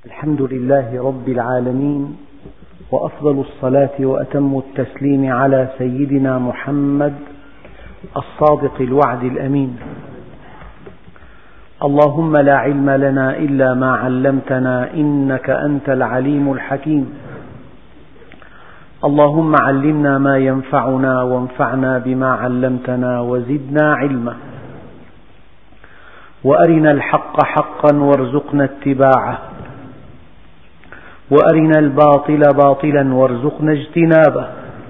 الحمد لله رب العالمين، وأفضل الصلاة وأتم التسليم على سيدنا محمد الصادق الوعد الأمين. اللهم لا علم لنا إلا ما علمتنا إنك أنت العليم الحكيم. اللهم علمنا ما ينفعنا وانفعنا بما علمتنا وزدنا علما، وأرنا الحق حقا وارزقنا اتباعه، وأرنا الباطل باطلا وارزقنا اجتنابه،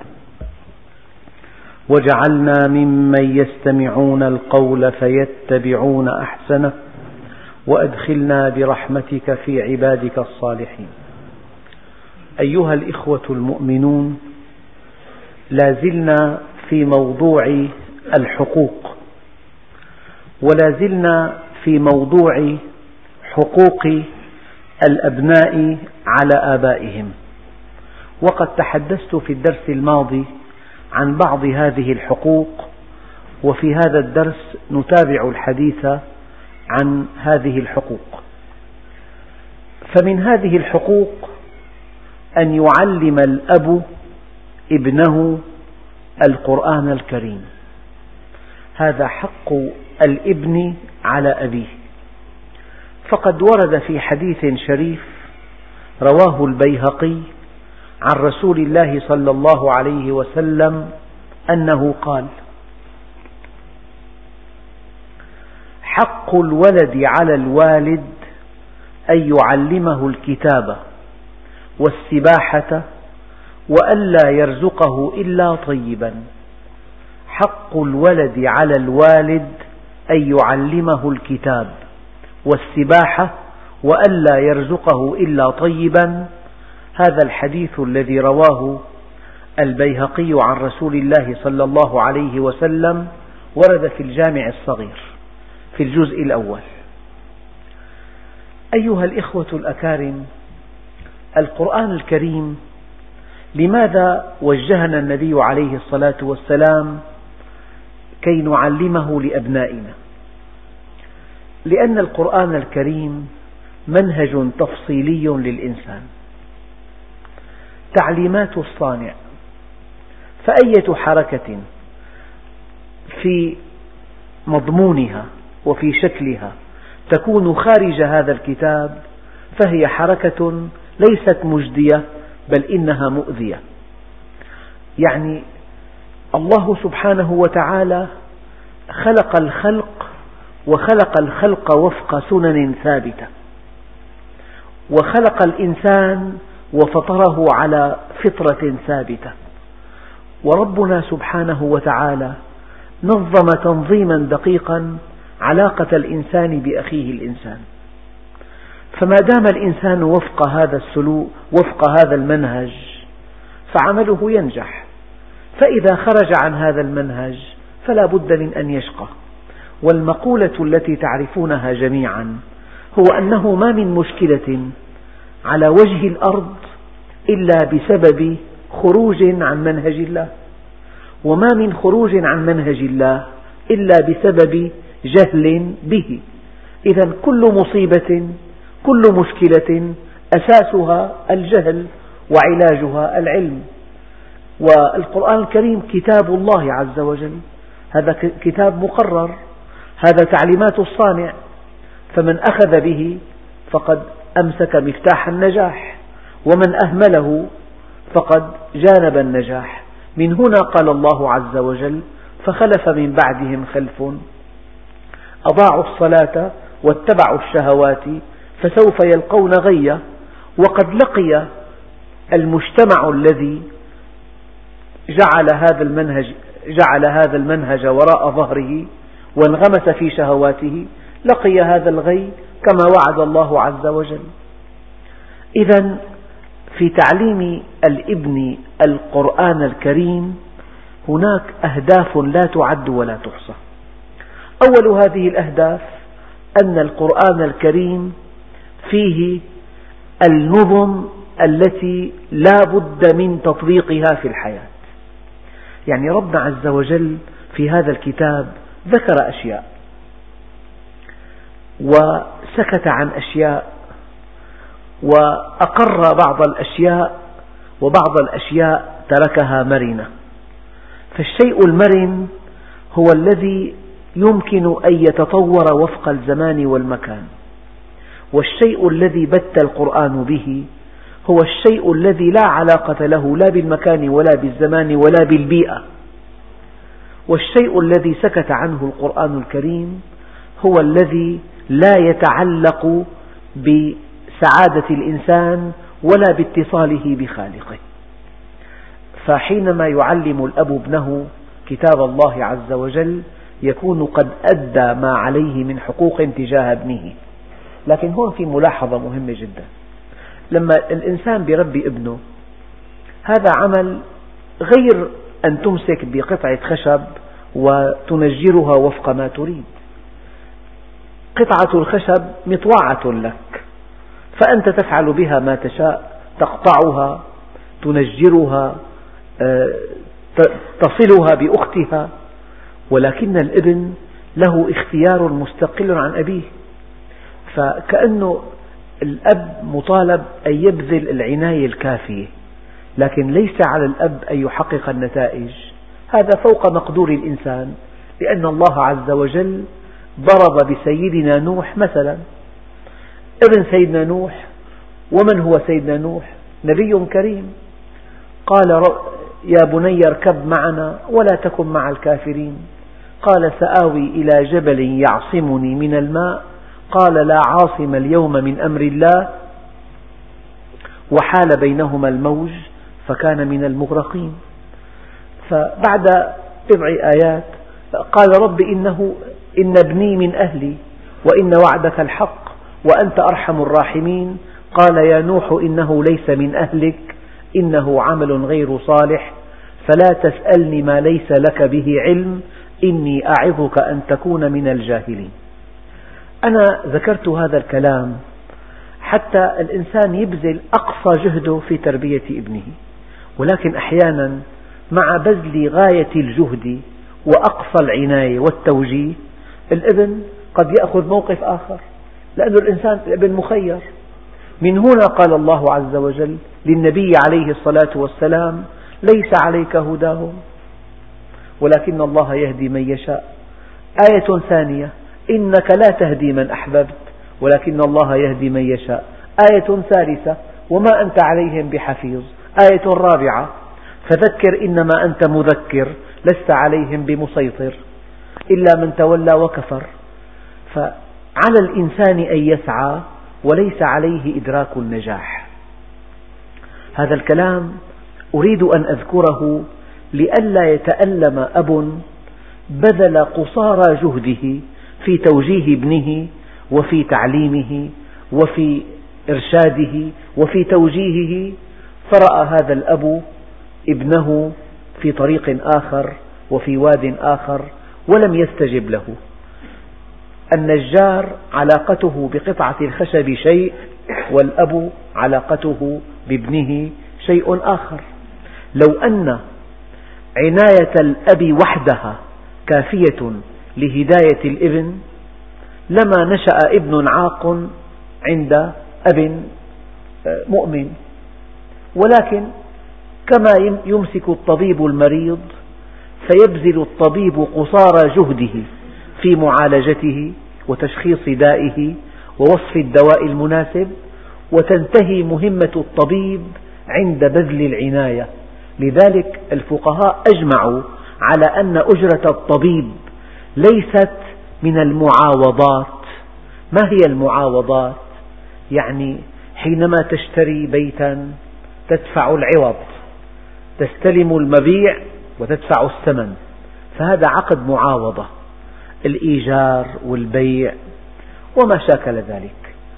واجعلنا ممن يستمعون القول فيتبعون أحسنه، وأدخلنا برحمتك في عبادك الصالحين. أيها الإخوة المؤمنون، لا زلنا في موضوع الحقوق، ولا زلنا في موضوع حقوق الأبناء على آبائهم. وقد تحدثت في الدرس الماضي عن بعض هذه الحقوق، وفي هذا الدرس نتابع الحديث عن هذه الحقوق. فمن هذه الحقوق أن يعلم الأب ابنه القرآن الكريم. هذا حق الابن على أبيه، فقد ورد في حديث شريف رواه البيهقي عن رسول الله صلى الله عليه وسلم أنه قال: حق الولد على الوالد أن يعلمه الكتاب والسباحة وألا يرزقه إلا طيبا. حق الولد على الوالد أن يعلمه الكتاب والسباحة وألا يرزقه إلا طيبا. هذا الحديث الذي رواه البيهقي عن رسول الله صلى الله عليه وسلم ورد في الجامع الصغير في الجزء الأول. أيها الإخوة الأكارم، القرآن الكريم لماذا وجهنا النبي عليه الصلاة والسلام كي نعلمه لأبنائنا؟ لأن القرآن الكريم منهج تفصيلي للإنسان، تعليمات الصانع، فأية حركة في مضمونها وفي شكلها تكون خارج هذا الكتاب فهي حركة ليست مجدية، بل إنها مؤذية. يعني الله سبحانه وتعالى خلق الخلق، وخلق الخلق وفق سنن ثابتة، وخلق الإنسان وفطره على فطرة ثابتة. وربنا سبحانه وتعالى نظم تنظيما دقيقا علاقة الإنسان بأخيه الإنسان، فما دام الإنسان وفق هذا السلوك وفق هذا المنهج فعمله ينجح، فإذا خرج عن هذا المنهج فلا بد من أن يشقى. والمقولة التي تعرفونها جميعا هو أنه ما من مشكلة على وجه الأرض إلا بسبب خروج عن منهج الله، وما من خروج عن منهج الله إلا بسبب جهل به. إذا كل مصيبة، كل مشكلة أساسها الجهل وعلاجها العلم. والقرآن الكريم كتاب الله عز وجل، هذا كتاب مقرر، هذا تعليمات الصانع، فمن أخذ به فقد أمسك مفتاح النجاح، ومن أهمله فقد جانب النجاح. من هنا قال الله عز وجل: فخلف من بعدهم خلف أضاعوا الصلاة واتبعوا الشهوات فسوف يلقون غيا. وقد لقي المجتمع الذي جعل هذا المنهج وراء ظهره وانغمس في شهواته، لقي هذا الغي كما وعد الله عز وجل. إذا في تعليم الابن القرآن الكريم هناك أهداف لا تعد ولا تحصى. أول هذه الأهداف أن القرآن الكريم فيه النظم التي لا بد من تطبيقها في الحياة. يعني ربنا عز وجل في هذا الكتاب ذكر أشياء وسكت عن أشياء، وأقر بعض الأشياء وبعض الأشياء تركها مرنة. فالشيء المرن هو الذي يمكن أن يتطور وفق الزمان والمكان، والشيء الذي بت القرآن به هو الشيء الذي لا علاقة له لا بالمكان ولا بالزمان ولا بالبيئة. والشيء الذي سكت عنه القرآن الكريم هو الذي لا يتعلق بسعادة الإنسان ولا باتصاله بخالقه. فحينما يعلم الأب ابنه كتاب الله عز وجل يكون قد أدى ما عليه من حقوق تجاه ابنه. لكن هون في ملاحظة مهمة جدا: لما الإنسان يربي ابنه هذا عمل غير أن تمسك بقطعة خشب وتنجرها وفق ما تريد. قطعة الخشب مطوعة لك، فأنت تفعل بها ما تشاء، تقطعها، تنجرها، تصلها بأختها. ولكن الابن له اختيار مستقل عن أبيه، فكأنه الأب مطالب أن يبذل العناية الكافية، لكن ليس على الأب أن يحقق النتائج. هذا فوق مقدور الإنسان، لأن الله عز وجل ضرب بسيدنا نوح مثلا. ابن سيدنا نوح، ومن هو سيدنا نوح؟ نبي كريم. قال: يا بني اركب معنا ولا تكن مع الكافرين. قال: سآوي إلى جبل يعصمني من الماء. قال: لا عاصم اليوم من أمر الله. وحال بينهما الموج فكان من المغرقين. فبعد بضع آيات قال: رب إن ابني من أهلي وإن وعدك الحق وأنت أرحم الراحمين. قال: يا نوح إنه ليس من أهلك إنه عمل غير صالح فلا تسألني ما ليس لك به علم إني أعظك أن تكون من الجاهلين. أنا ذكرت هذا الكلام حتى الإنسان يبذل أقصى جهده في تربية ابنه، ولكن أحيانا مع بذل غاية الجهد وأقصى العناية والتوجيه الابن قد يأخذ موقف آخر، لأن الابن مخير. من هنا قال الله عز وجل للنبي عليه الصلاة والسلام: ليس عليك هداهم ولكن الله يهدي من يشاء. آية ثانية: إنك لا تهدي من أحببت ولكن الله يهدي من يشاء. آية ثالثة: وما أنت عليهم بحفيظ. آية رابعة: فذكر إنما أنت مذكر لست عليهم بمسيطر إلا من تولى وكفر. فعلى الإنسان أن يسعى وليس عليه إدراك النجاح. هذا الكلام أريد أن أذكره لئلا يتألم أب بذل قصارى جهده في توجيه ابنه وفي تعليمه وفي إرشاده وفي توجيهه، فرأى هذا الأب ابنه في طريق آخر وفي واد آخر ولم يستجب له. النجار علاقته بقطعة الخشب شيء، والأب علاقته بابنه شيء آخر. لو أن عناية الأب وحدها كافية لهداية الابن لما نشأ ابن عاق عند أب مؤمن. ولكن كما يمسك الطبيب المريض فيبذل الطبيب قصارى جهده في معالجته وتشخيص دائه ووصف الدواء المناسب، وتنتهي مهمة الطبيب عند بذل العناية. لذلك الفقهاء أجمعوا على أن أجرة الطبيب ليست من المعاوضات. ما هي المعاوضات؟ يعني حينما تشتري بيتا تدفع العوض، تستلم المبيع وتدفع الثمن، فهذا عقد معاوضة، الإيجار والبيع وما شاكل ذلك.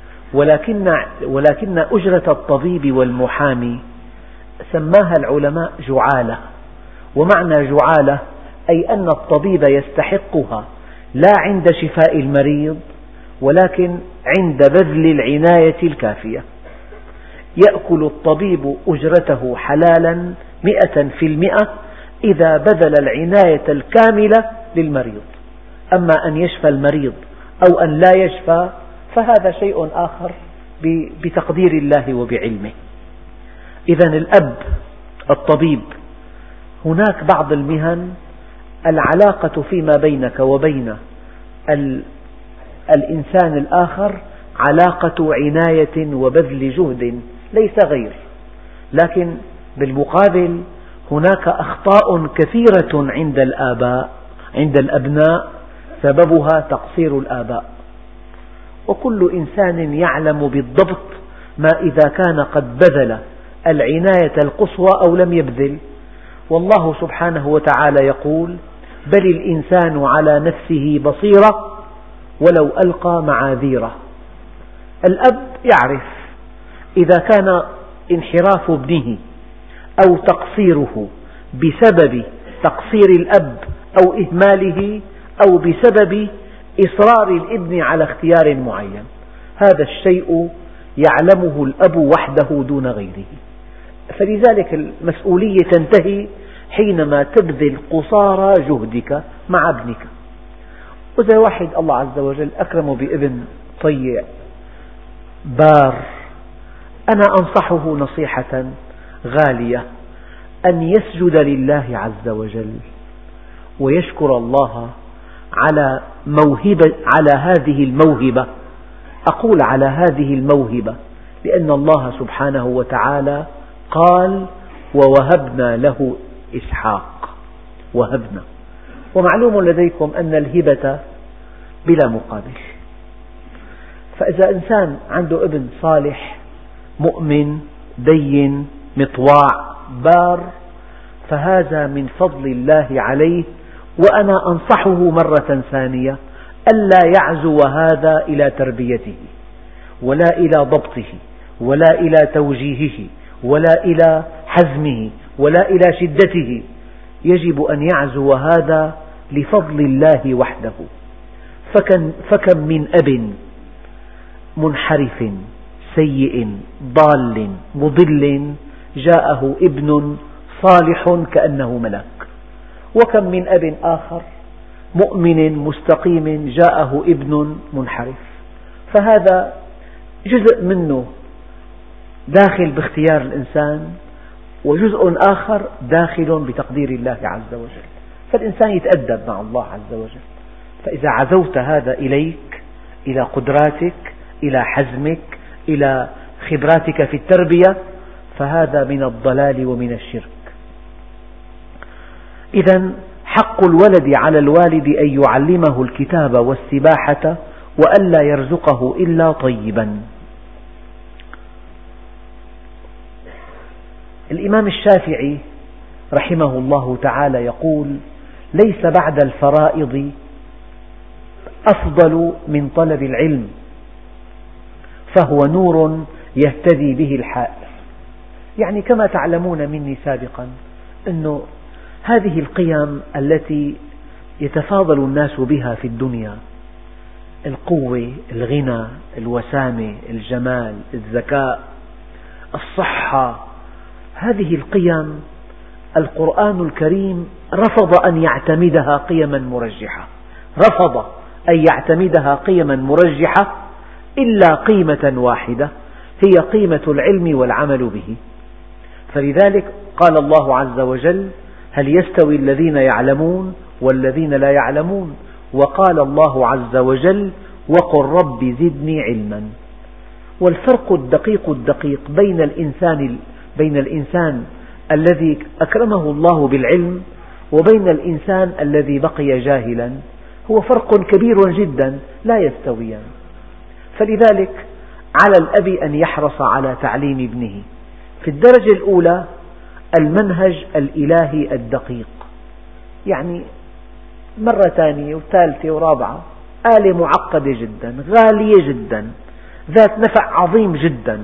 ولكن أجرة الطبيب والمحامي سماها العلماء جعالة. ومعنى جعالة أي أن الطبيب يستحقها لا عند شفاء المريض ولكن عند بذل العناية الكافية. يأكل الطبيب أجرته حلالا 100% إذا بذل العناية الكاملة للمريض. أما أن يشفى المريض أو أن لا يشفى فهذا شيء آخر بتقدير الله وبعلمه. إذا الأب الطبيب، هناك بعض المهن العلاقة فيما بينك وبين الإنسان الآخر علاقة عناية وبذل جهد ليس غير، لكن بالمقابل هناك أخطاء كثيرة عند الأبناء سببها تقصير الآباء، وكل إنسان يعلم بالضبط ما إذا كان قد بذل العناية القصوى أو لم يبذل. والله سبحانه وتعالى يقول: بل الإنسان على نفسه بصيرة ولو ألقى معاذيره. الأب يعرف إذا كان انحراف ابنه أو تقصيره بسبب تقصير الأب أو إهماله أو بسبب إصرار الابن على اختيار معين، هذا الشيء يعلمه الأب وحده دون غيره. فلذلك المسؤولية تنتهي حينما تبذل قصارى جهدك مع ابنك. وإذا واحد الله عز وجل أكرمه بابن طيع بار، أنا أنصحه نصيحة غالية أن يسجد لله عز وجل ويشكر الله على هذه الموهبة. أقول على هذه الموهبة لأن الله سبحانه وتعالى قال: ووهبنا له إسحاق. وهبنا، ومعلوم لديكم أن الهبة بلا مقابل. فإذا إنسان عنده ابن صالح مؤمن دين مطواع بار، فهذا من فضل الله عليه، وأنا أنصحه مرة ثانية ألا يعزو هذا إلى تربيته ولا إلى ضبطه ولا إلى توجيهه ولا إلى حزمه ولا إلى شدته، يجب أن يعزو هذا لفضل الله وحده. فكم من أب منحرف سيء ضال مضل جاءه ابن صالح كأنه ملك، وكم من أب آخر مؤمن مستقيم جاءه ابن منحرف. فهذا جزء منه داخل باختيار الإنسان، وجزء آخر داخل بتقدير الله عز وجل. فالإنسان يتأدب مع الله عز وجل. فإذا عزوت هذا إليك، إلى قدراتك، إلى حزمك، إلى خبراتك في التربية، فهذا من الضلال ومن الشرك. إذا حق الولد على الوالد أن يعلمه الكتاب والسباحة وألا يرزقه إلا طيبا. الإمام الشافعي رحمه الله تعالى يقول: ليس بعد الفرائض أفضل من طلب العلم، فهو نور يهتدي به الحائر. يعني كما تعلمون مني سابقا أن هذه القيم التي يتفاضل الناس بها في الدنيا، القوة، الغنى، الوسامة، الجمال، الذكاء، الصحة، هذه القيم القرآن الكريم رفض أن يعتمدها قيما مرجحة، رفض أن يعتمدها قيما مرجحة إلا قيمة واحدة، هي قيمة العلم والعمل به. فلذلك قال الله عز وجل: هل يستوي الذين يعلمون والذين لا يعلمون؟ وقال الله عز وجل: وقل رب زدني علما. والفرق الدقيق بين الإنسان الذي أكرمه الله بالعلم وبين الإنسان الذي بقي جاهلا هو فرق كبير جدا، لا يستويان. فلذلك على الأب أن يحرص على تعليم ابنه في الدرجة الأولى المنهج الإلهي الدقيق، يعني مرة ثانية وثالثة ورابعة، آلة معقدة جدا، غالية جدا، ذات نفع عظيم جدا،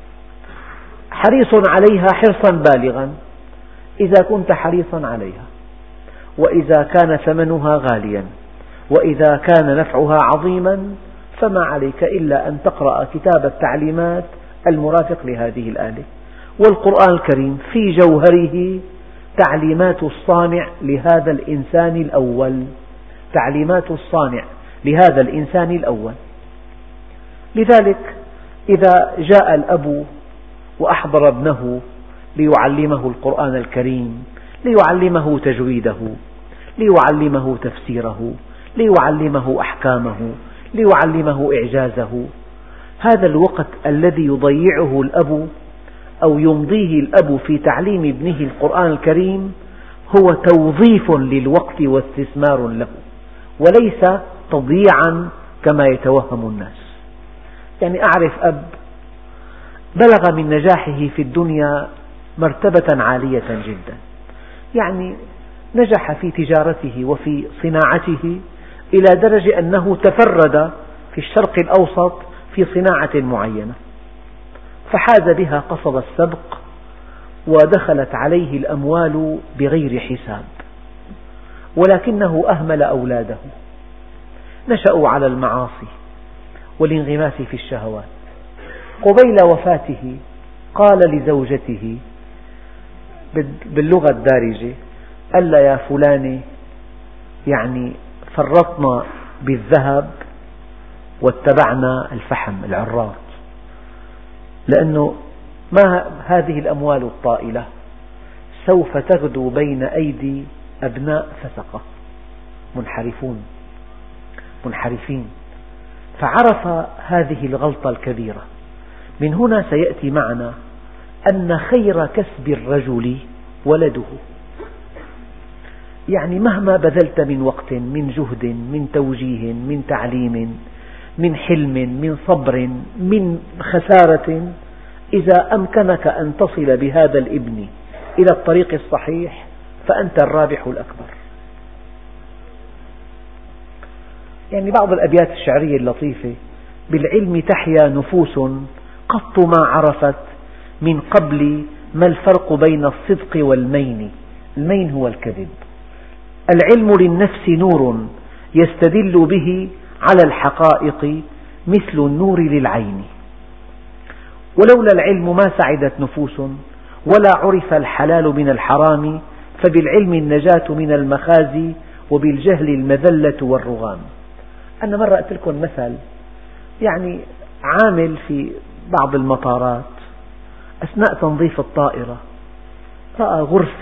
حريص عليها حرصا بالغا إذا كنت حريصا عليها، وإذا كان ثمنها غاليا، وإذا كان نفعها عظيما، فما عليك إلا أن تقرأ كتاب التعليمات المرافق لهذه الآلة. والقرآن الكريم في جوهره تعليمات الصانع لهذا الإنسان الأول، تعليمات الصانع لهذا الإنسان الأول. لذلك إذا جاء الأب وأحضر ابنه ليعلمه القرآن الكريم، ليعلمه تجويده، ليعلمه تفسيره، ليعلمه أحكامه، ليعلمه إعجازه، هذا الوقت الذي يضيعه الأب أو يمضيه الأب في تعليم ابنه القرآن الكريم هو توظيف للوقت واستثمار له، وليس تضييعا كما يتوهم الناس. يعني أعرف أب بلغ من نجاحه في الدنيا مرتبة عالية جدا، يعني نجح في تجارته وفي صناعته إلى درجة أنه تفرد في الشرق الأوسط في صناعة معينة، فحاز بها قصب السبق ودخلت عليه الأموال بغير حساب، ولكنه أهمل أولاده، نشأوا على المعاصي والانغماس في الشهوات. قبيل وفاته قال لزوجته باللغة الدارجة: ألا يا فلانة، يعني فرطنا بالذهب واتبعنا الفحم العراط، لأنه ما هذه الأموال الطائلة سوف تغدو بين أيدي أبناء فسقة منحرفين. فعرف هذه الغلطة الكبيرة. من هنا سيأتي معنا أن خير كسب الرجل ولده، يعني مهما بذلت من وقت، من جهد، من توجيه، من تعليم، من حلم، من صبر، من خسارة، إذا أمكنك أن تصل بهذا الابن إلى الطريق الصحيح فأنت الرابح الأكبر. يعني بعض الأبيات الشعرية اللطيفة: بالعلم تحيا نفوس قط ما عرفت من قبل ما الفرق بين الصدق والمين. المين هو الكذب. العلم للنفس نور يستدل به على الحقائق مثل النور للعين. ولولا العلم ما سعدت نفوس ولا عرف الحلال من الحرام، فبالعلم النجاة من المخازي وبالجهل المذلة والرغام. أنا مرة قلت لكم مثل، يعني عامل في بعض المطارات أثناء تنظيف الطائرة رأى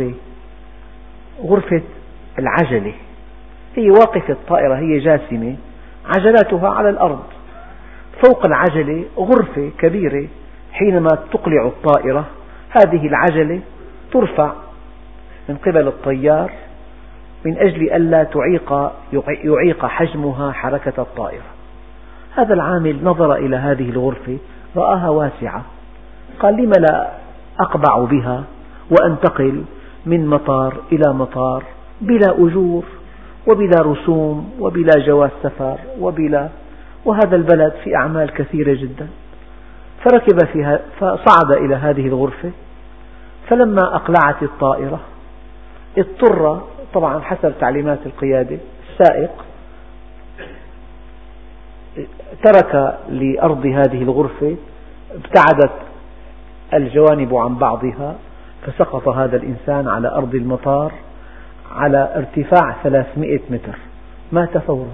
غرفة العجلة، هي واقفة الطائرة، هي جاسمة، عجلاتها على الأرض، فوق العجلة غرفة كبيرة، حينما تقلع الطائرة هذه العجلة ترفع من قبل الطيار من أجل ألا يعيق حجمها حركة الطائرة. هذا العامل نظر إلى هذه الغرفة رآها واسعة، قال: لم لا أقبع بها وأنتقل من مطار إلى مطار بلا أجور وبلا رسوم وبلا جواز سفر وهذا البلد في أعمال كثيرة جدا. فركب فيها فصعد إلى هذه الغرفة، فلما أقلعت الطائرة اضطر، طبعا حسب تعليمات القيادة، السائق ترك لأرض هذه الغرفة، ابتعدت الجوانب عن بعضها، فسقط هذا الإنسان على أرض المطار على ارتفاع 300 متر، مات فورا.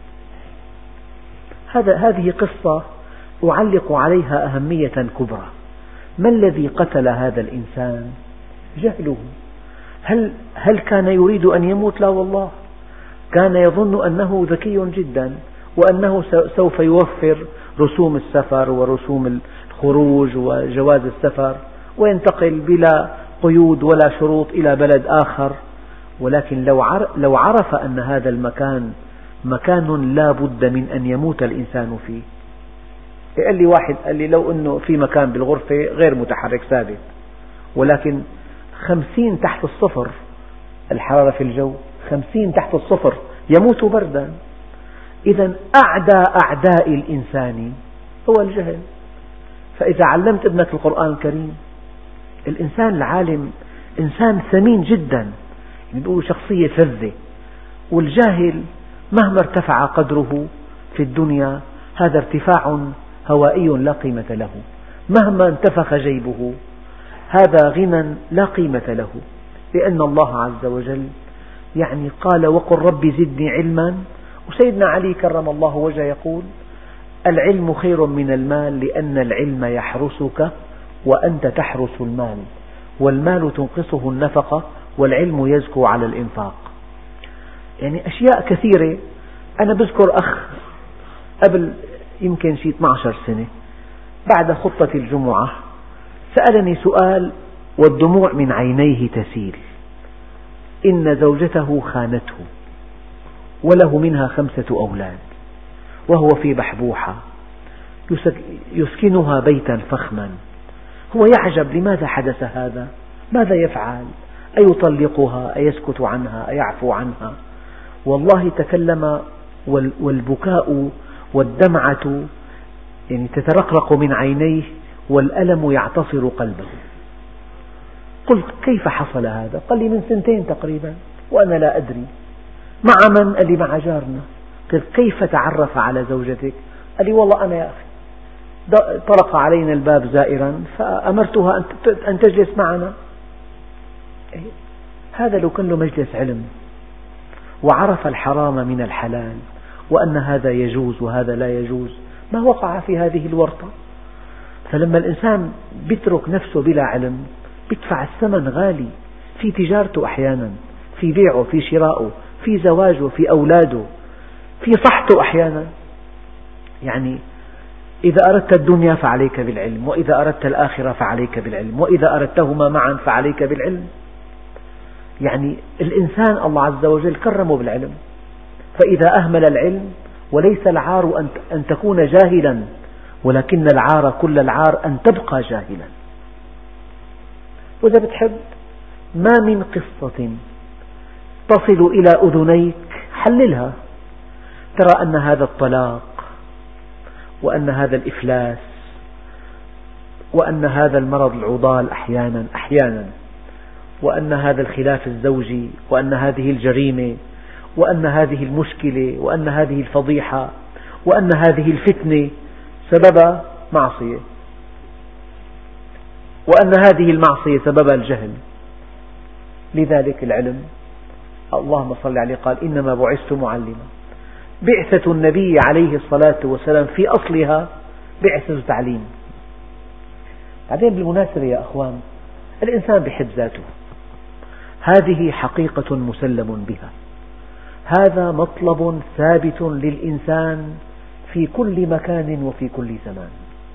هذه قصة أعلق عليها أهمية كبرى. ما الذي قتل هذا الإنسان؟ جهله. هل كان يريد أن يموت؟ لا والله، كان يظن أنه ذكي جدا وأنه سوف يوفر رسوم السفر ورسوم الخروج وجواز السفر وينتقل بلا قيود ولا شروط إلى بلد آخر. ولكن لو عرف أن هذا المكان مكان لا بد من أن يموت الإنسان فيه. قال لي واحد، قال لي: لو أنه في مكان بالغرفة غير متحرك ثابت، ولكن 50 تحت الصفر الحرارة في الجو، 50 تحت الصفر، يموت بردا. إذا أعدى أعداء الإنسان هو الجهل. فإذا علمت ابنك القرآن الكريم، الإنسان العالم إنسان ثمين جدا، يقولوا شخصية فذة، والجاهل مهما ارتفع قدره في الدنيا هذا ارتفاع هوائي لا قيمة له، مهما انتفخ جيبه هذا غنى لا قيمة له، لأن الله عز وجل قال: وقل رب زدني علما. وسيدنا علي كرم الله وجهه يقول: العلم خير من المال لأن العلم يحرسك وأنت تحرس المال، والمال تنقصه النفقة والعلم يزكو على الإنفاق. يعني أشياء كثيرة. أنا بذكر أخ قبل يمكن شي 12 سنة بعد خطة الجمعة سألني سؤال والدموع من عينيه تسيل. إن زوجته خانته وله منها 5 أولاد وهو في بحبوحة يسكنها بيتا فخما. هو يعجب لماذا حدث هذا؟ ماذا يفعل؟ أيطلقها؟ أيسكت عنها؟ أيعفو عنها؟ والله تكلم والبكاء والدمعة يعني تترقرق من عينيه والألم يعتصر قلبه. قلت كيف حصل هذا؟ قال لي من 2 تقريبا وأنا لا أدري. مع من؟ قال لي مع جارنا. قلت كيف تعرف على زوجتك؟ قال لي والله أنا يا أخي طرق علينا الباب زائرا فأمرتها أن تجلس معنا. هذا لو كان له مجلس علم وعرف الحرام من الحلال وأن هذا يجوز وهذا لا يجوز ما وقع في هذه الورطة. فلما الإنسان يترك نفسه بلا علم يدفع الثمن غالي في تجارته أحيانا، في بيعه، في شرائه، في زواجه، في أولاده، في صحته أحيانا. يعني إذا أردت الدنيا فعليك بالعلم، وإذا أردت الآخرة فعليك بالعلم، وإذا أردتهما معا فعليك بالعلم. يعني الإنسان الله عز وجل كرمه بالعلم، فإذا أهمل العلم، وليس العار أن تكون جاهلا، ولكن العار كل العار أن تبقى جاهلا. وإذا بتحب ما من قصة تصل إلى أذنيك حللها، ترى أن هذا الطلاق، وأن هذا الإفلاس، وأن هذا المرض العضال أحيانا، وأن هذا الخلاف الزوجي، وأن هذه الجريمة، وأن هذه المشكلة، وأن هذه الفضيحة، وأن هذه الفتنة سببها معصية، وأن هذه المعصية سببها الجهل. لذلك العلم اللهم صل عليه قال إنما بعثت معلما. بعثة النبي عليه الصلاة والسلام في أصلها بعثة تعليم. بعدين بالمناسبة يا أخوان، الإنسان بحب ذاته، هذه حقيقة مسلم بها، هذا مطلب ثابت للإنسان في كل مكان وفي كل زمان،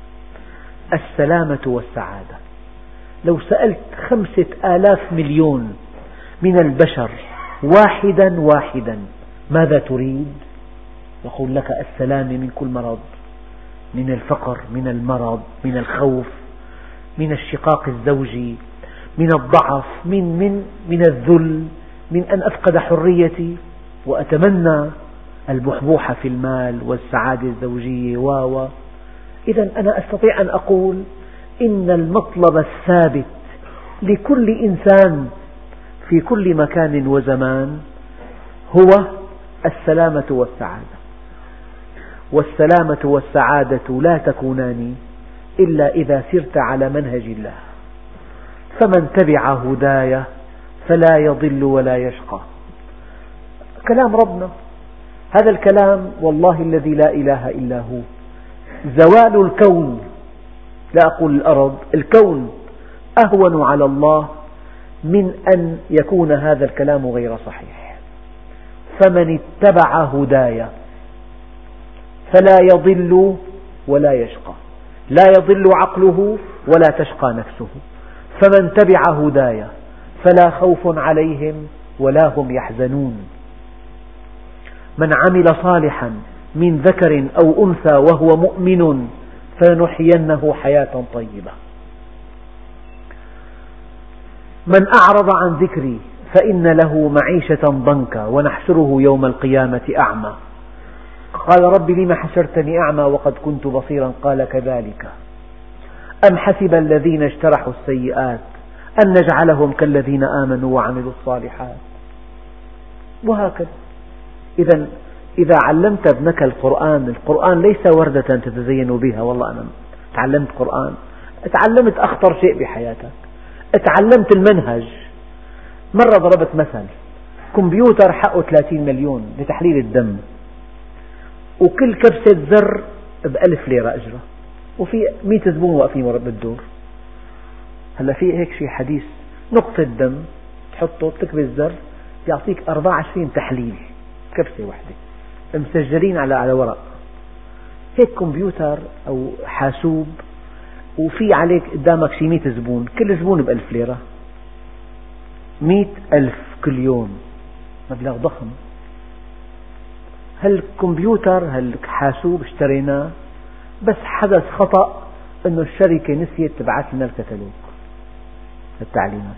السلامة والسعادة. لو سألت 5,000 مليون من البشر واحدا ماذا تريد؟ يقول لك السلام من كل مرض، من الفقر، من المرض، من الخوف، من الشقاق الزوجي، من الضعف، من الذل، من أن أفقد حريتي، وأتمنى البحبوحة في المال والسعادة الزوجية إذا أنا أستطيع أن أقول إن المطلب الثابت لكل إنسان في كل مكان وزمان هو السلامة والسعادة. والسلامة والسعادة لا تكونان إلا إذا سرت على منهج الله. فمن تبع هداي فلا يضل ولا يشقى. كلام ربنا، هذا الكلام والله الذي لا إله إلا هو. زوال الكون، لا أقول الأرض، الكون أهون على الله من أن يكون هذا الكلام غير صحيح. فمن اتبع هداي فلا يضل ولا يشقى، لا يضل عقله ولا تشقى نفسه. فمن تبع هداي فلا خوف عليهم ولا هم يحزنون. من عمل صالحا من ذكر أو أنثى وهو مؤمن فلنحيينه حياة طيبة. من أعرض عن ذكري فإن له معيشة ضنكا ونحشره يوم القيامة أعمى. قال رب لم حشرتني أعمى وقد كنت بصيرا قال كذلك. أم حسب الذين اجترحوا السيئات أن نجعلهم كالذين آمنوا وعملوا الصالحات. وهكذا. إذا علمت ابنك القرآن ليس وردة تتزين بها. والله أنا تعلمت قرآن، تعلمت أخطر شيء بحياتك، تعلمت المنهج. مرة ضربت مثل، كمبيوتر حقه 30 مليون لتحليل الدم، وكل كبسة زر ب1000 ليرة أجرة، وفي 100 زبون واقفين بالدور. هلا في هيك شيء حديث، نقطة دم تحطه بتكبس زر يعطيك 24 تحليل كبسة واحدة مسجلين على ورق. هيك كمبيوتر أو حاسوب وفي عليك قدامك شي 100 زبون، كل زبون ب1000 ليرة، 100,000 كل يوم، مبلغ ضخم. هالكمبيوتر هالحاسوب اشتريناه بس حدث خطأ أنه الشركة نسيت تبعث لنا الكتالوج التعليمات،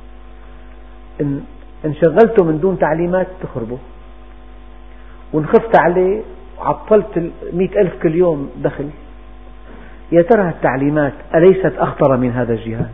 إن شغلته من دون تعليمات تخربه، وإن خفت عليه وعطلت 100,000 كل يوم دخل. يا ترى التعليمات أليست أخطر من هذا الجهاز؟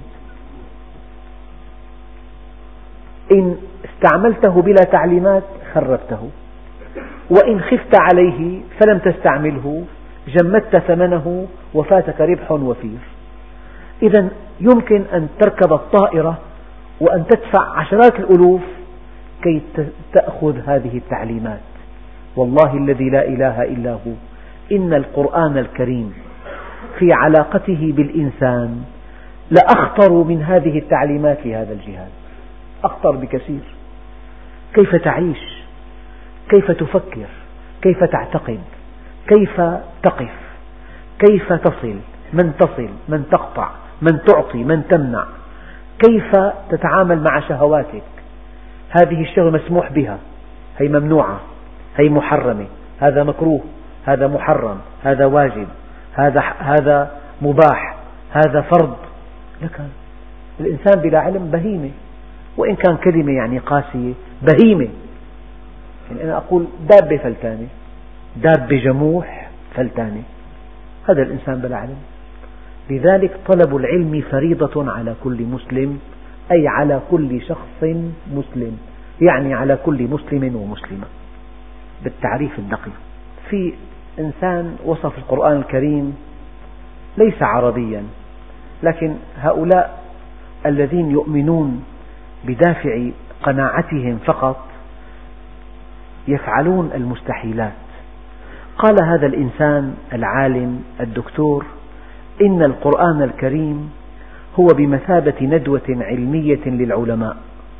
إن استعملته بلا تعليمات خربته، وإن خفت عليه فلم تستعمله جمدت ثمنه وفاتك ربح وفير. إذا يمكن أن تركب الطائرة وأن تدفع عشرات الألوف كي تأخذ هذه التعليمات. والله الذي لا إله إلا هو، إن القرآن الكريم في علاقته بالإنسان لأخطر من هذه التعليمات لهذا الجهاز، أخطر بكثير. كيف تعيش، كيف تفكر، كيف تعتقد، كيف تقف، كيف تصل، من تقطع، من تعطي، من تمنع، كيف تتعامل مع شهواتك. هذه الشهوة مسموح بها، هي ممنوعة، هي محرمة، هذا مكروه، هذا محرم، هذا واجب، هذا مباح، هذا فرض. لكن الإنسان بلا علم بهيمة، وإن كان كلمة يعني قاسية، بهيمة. يعني أنا أقول دابة فلتانة، دابة جموح فلتانة، هذا الإنسان بلا علم. لذلك طلب العلم فريضة على كل مسلم، أي على كل شخص مسلم، يعني على كل مسلم ومسلمة بالتعريف الدقيق. في إنسان وصف القرآن الكريم ليس عربيا، لكن هؤلاء الذين يؤمنون بدافع قناعتهم فقط يفعلون المستحيلات. قال هذا الإنسان العالم الدكتور: إن القرآن الكريم هو بمثابة ندوة علمية للعلماء،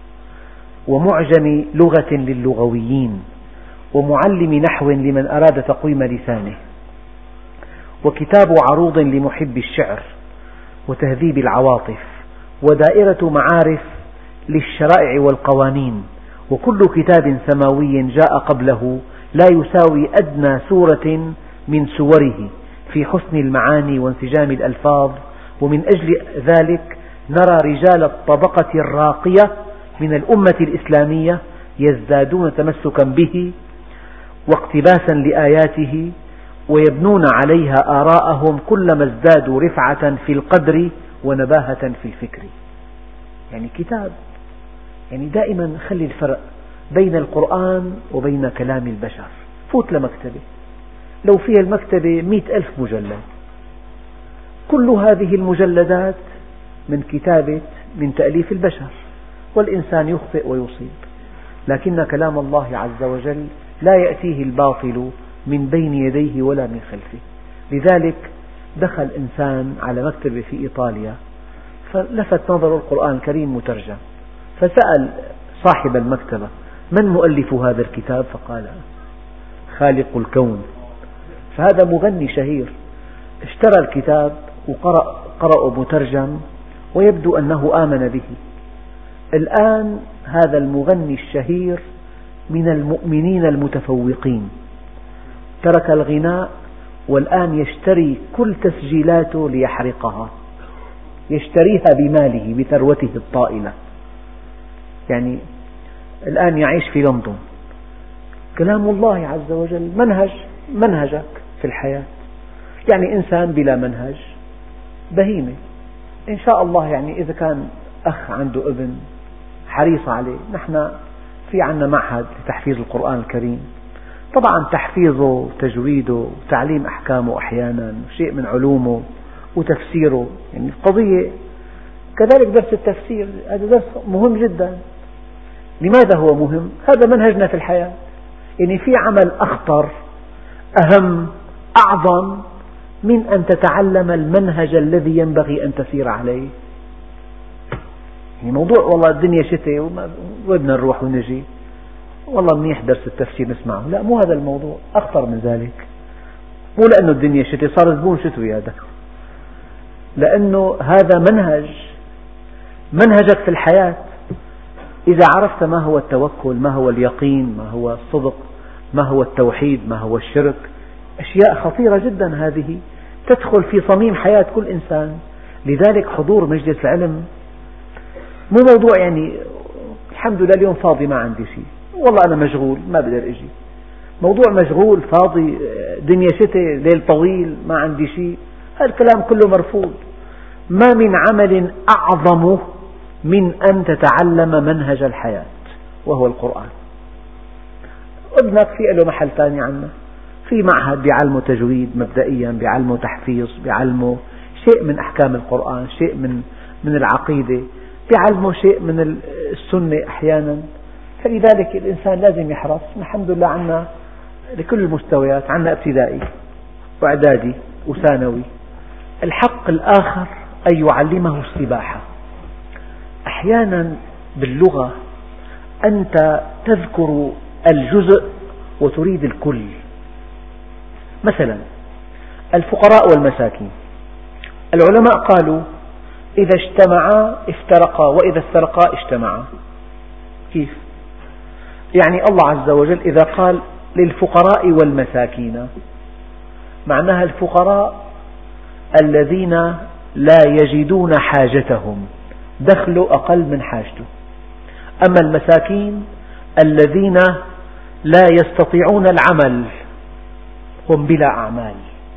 ومعجم لغة للغويين، ومعلم نحو لمن أراد تقويم لسانه، وكتاب عروض لمحب الشعر وتهذيب العواطف، ودائرة معارف للشرائع والقوانين. وكل كتاب سماوي جاء قبله لا يساوي أدنى سورة من سوره في حسن المعاني وانسجام الألفاظ. ومن أجل ذلك نرى رجال الطبقة الراقية من الأمة الإسلامية يزدادون تمسكا به واقتباسا لآياته، ويبنون عليها آراءهم كلما ازدادوا رفعة في القدر ونباهة في الفكر. يعني كتاب، يعني دائما خلي الفرق بين القرآن وبين كلام البشر. فوت لمكتبة لو فيها المكتبة 100,000 مجلد، كل هذه المجلدات من تأليف البشر، والإنسان يخطئ ويصيب، لكن كلام الله عز وجل لا يأتيه الباطل من بين يديه ولا من خلفه. لذلك دخل إنسان على مكتبة في إيطاليا فلفت نظره القرآن الكريم مترجم، فسأل صاحب المكتبة: من مؤلف هذا الكتاب؟ فقال: خالق الكون. فهذا مغني شهير اشترى الكتاب وقرأه مترجم، ويبدو أنه آمن به. الآن هذا المغني الشهير من المؤمنين المتفوقين، ترك الغناء والآن يشتري كل تسجيلاته ليحرقها، يشتريها بماله بثروته الطائلة. يعني الآن يعيش في لندن. كلام الله عز وجل منهجك في الحياة. يعني إنسان بلا منهج بهيمة. إن شاء الله يعني إذا كان أخ عنده ابن حريص عليه، نحن في عنا معهد لتحفيظ القرآن الكريم، طبعا تحفيظه وتجويده وتعليم أحكامه أحيانا، شيء من علومه وتفسيره، يعني قضية. كذلك درس التفسير، هذا درس مهم جدا. لماذا هو مهم؟ هذا منهجنا في الحياة. يعني في عمل أخطر، أهم، أعظم من أن تتعلم المنهج الذي ينبغي أن تسير عليه. يعني موضوع والله الدنيا شتاء وبدنا نروح ونجي، والله منيح درس التفسير نسمعه، لا مو هذا الموضوع، أخطر من ذلك. مو لأنه الدنيا شتاء صار زبون شتوي هذا، لأنه هذا منهجك في الحياة. إذا عرفت ما هو التوكل، ما هو اليقين، ما هو الصدق، ما هو التوحيد، ما هو الشرك، أشياء خطيرة جدا هذه تدخل في صميم حياة كل إنسان. لذلك حضور مجلس العلم مو موضوع يعني الحمد لله اليوم فاضي ما عندي شيء، والله أنا مشغول ما بقدر أجي. موضوع مشغول فاضي دنيا شتاء ليل طويل ما عندي شيء، هذا الكلام كله مرفوض. ما من عمل أعظم من أن تتعلم منهج الحياة وهو القرآن. ابنك في له محل ثاني عنا، في معهد بيعلمه تجويد مبدئيا، بيعلمه تحفيظ، بيعلمه شيء من أحكام القرآن، شيء من العقيدة، بيعلمه شيء من السنة أحيانا. فلذلك الإنسان لازم يحرص. الحمد لله عنا لكل المستويات، عنا ابتدائي وإعدادي وثانوي. الحق الآخر أن يعلمه السباحة. أحيانا باللغة أنت تذكر الجزء وتريد الكل. مثلا الفقراء والمساكين، العلماء قالوا إذا اجتمعا افترقا وإذا افترقا اجتمعا. كيف؟ يعني الله عز وجل إذا قال للفقراء والمساكين معناها الفقراء الذين لا يجدون حاجتهم، دخله أقل من حاجته. أما المساكين الذين لا يستطيعون العمل، هم بلا أعمال.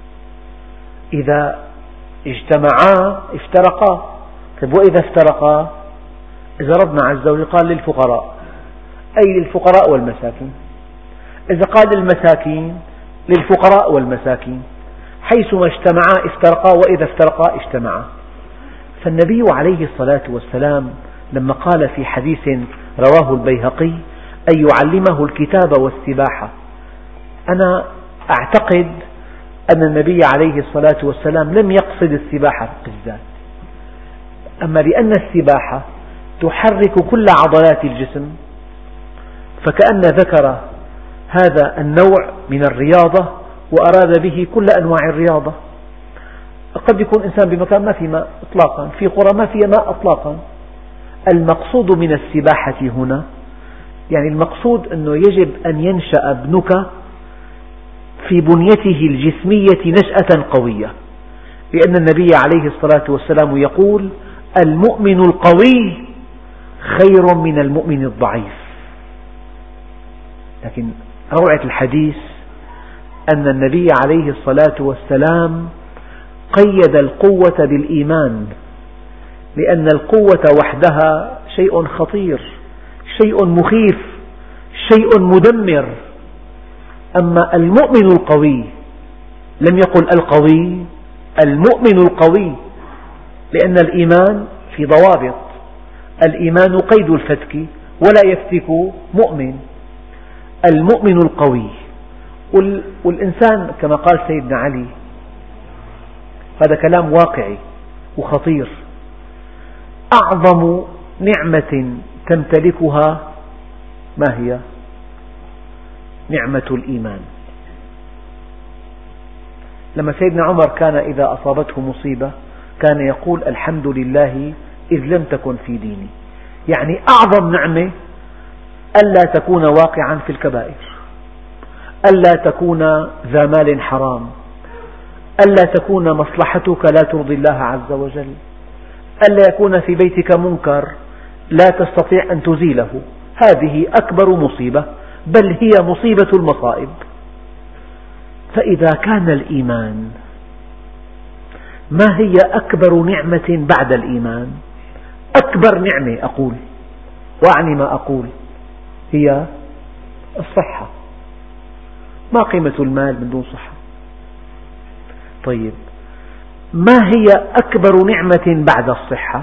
إذا اجتمعا افترقا. طيب وإذا افترقا؟ إذا ربنا عز وجل قال للفقراء أي للفقراء والمساكين، إذا قال للمساكين للفقراء والمساكين، حيثما اجتمعا افترقا وإذا افترقا اجتمعا. فالنبي عليه الصلاة والسلام لما قال في حديث رواه البيهقي أن يعلمه الكتاب والسباحة، أنا أعتقد أن النبي عليه الصلاة والسلام لم يقصد السباحة بالذات، أما لأن السباحة تحرك كل عضلات الجسم، فكأن ذكر هذا النوع من الرياضة وأراد به كل أنواع الرياضة. قد يكون إنسان بمكان ما في ماء إطلاقا، في قرى ما فيها ماء إطلاقا. المقصود من السباحة هنا يعني المقصود أنه يجب أن ينشأ ابنك في بنيته الجسمية نشأة قوية، لأن النبي عليه الصلاة والسلام يقول المؤمن القوي خير من المؤمن الضعيف. لكن روعة الحديث أن النبي عليه الصلاة والسلام قيد القوة بالإيمان، لأن القوة وحدها شيء خطير، شيء مخيف، شيء مدمر. أما المؤمن القوي، لم يقل القوي، المؤمن القوي، لأن الإيمان في ضوابط. الإيمان قيد الفتك ولا يفتك مؤمن. المؤمن القوي. والإنسان كما قال سيدنا علي، هذا كلام واقعي وخطير، أعظم نعمة تمتلكها ما هي؟ نعمة الإيمان. لما سيدنا عمر كان إذا أصابته مصيبة كان يقول الحمد لله إذ لم تكن في ديني، يعني أعظم نعمة ألا تكون واقعا في الكبائر، ألا تكون ذا مال حرام، ألا تكون مصلحتك لا ترضي الله عز وجل، ألا يكون في بيتك منكر لا تستطيع أن تزيله. هذه أكبر مصيبة، بل هي مصيبة المصائب. فإذا كان الإيمان، ما هي أكبر نعمة بعد الإيمان؟ أكبر نعمة أقول وأعني ما أقول هي الصحة. ما قيمة المال من دون صحة؟ طيب ما هي أكبر نعمة بعد الصحة؟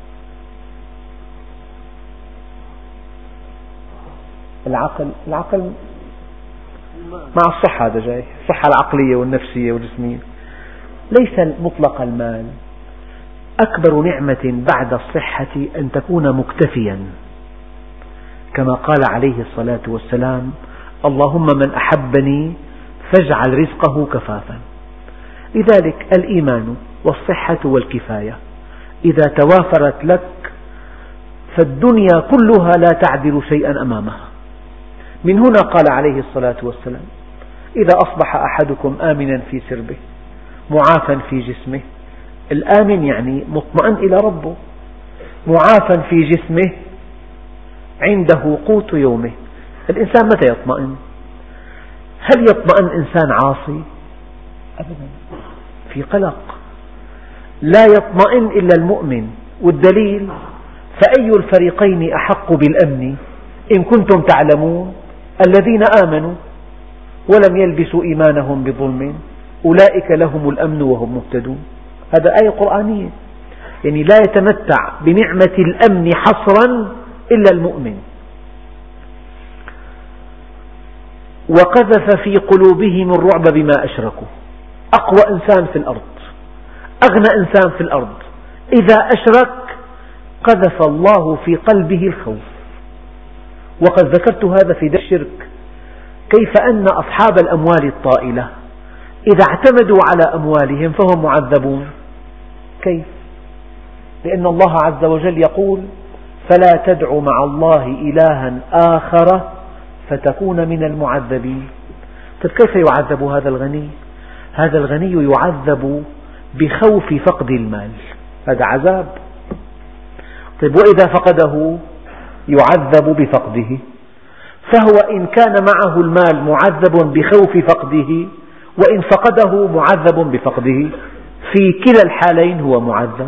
العقل مع الصحة، هذا جاي الصحة العقلية والنفسية والجسمية. ليس مطلق المال. أكبر نعمة بعد الصحة أن تكون مكتفيا، كما قال عليه الصلاة والسلام: اللهم من أحبني فاجعل رزقه كفافا. لذلك الإيمان والصحة والكفاية إذا توافرت لك فالدنيا كلها لا تعدل شيئا أمامها. من هنا قال عليه الصلاة والسلام: إذا أصبح أحدكم آمنا في سربه معافا في جسمه. الآمن يعني مطمئن إلى ربه، معافا في جسمه عنده قوت يومه. الإنسان متى يطمئن؟ هل يطمئن إنسان عاصي؟ أبدا، في قلق. لا يطمئن إلا المؤمن، والدليل: فأي الفريقين أحق بالأمن إن كنتم تعلمون الذين آمنوا ولم يلبسوا إيمانهم بظلم أولئك لهم الأمن وهم مهتدون. هذا آية قرآنية، يعني لا يتمتع بنعمة الأمن حصرا إلا المؤمن. وقذف في قلوبهم الرعب بما أشركوا. أقوى إنسان في الأرض، أغنى إنسان في الأرض، إذا أشرك قذف الله في قلبه الخوف. وقد ذكرت هذا في درس الشرك، كيف أن أصحاب الأموال الطائلة إذا اعتمدوا على أموالهم فهم معذبون. كيف؟ لأن الله عز وجل يقول: فلا تدع مع الله إلها آخر فتكون من المعذبين. طيب كيف يعذب هذا الغني؟ هذا الغني يعذب بخوف فقد المال، هذا عذاب. طيب وإذا فقده يعذب بفقده. فهو إن كان معه المال معذب بخوف فقده، وإن فقده معذب بفقده، في كلا الحالين هو معذب.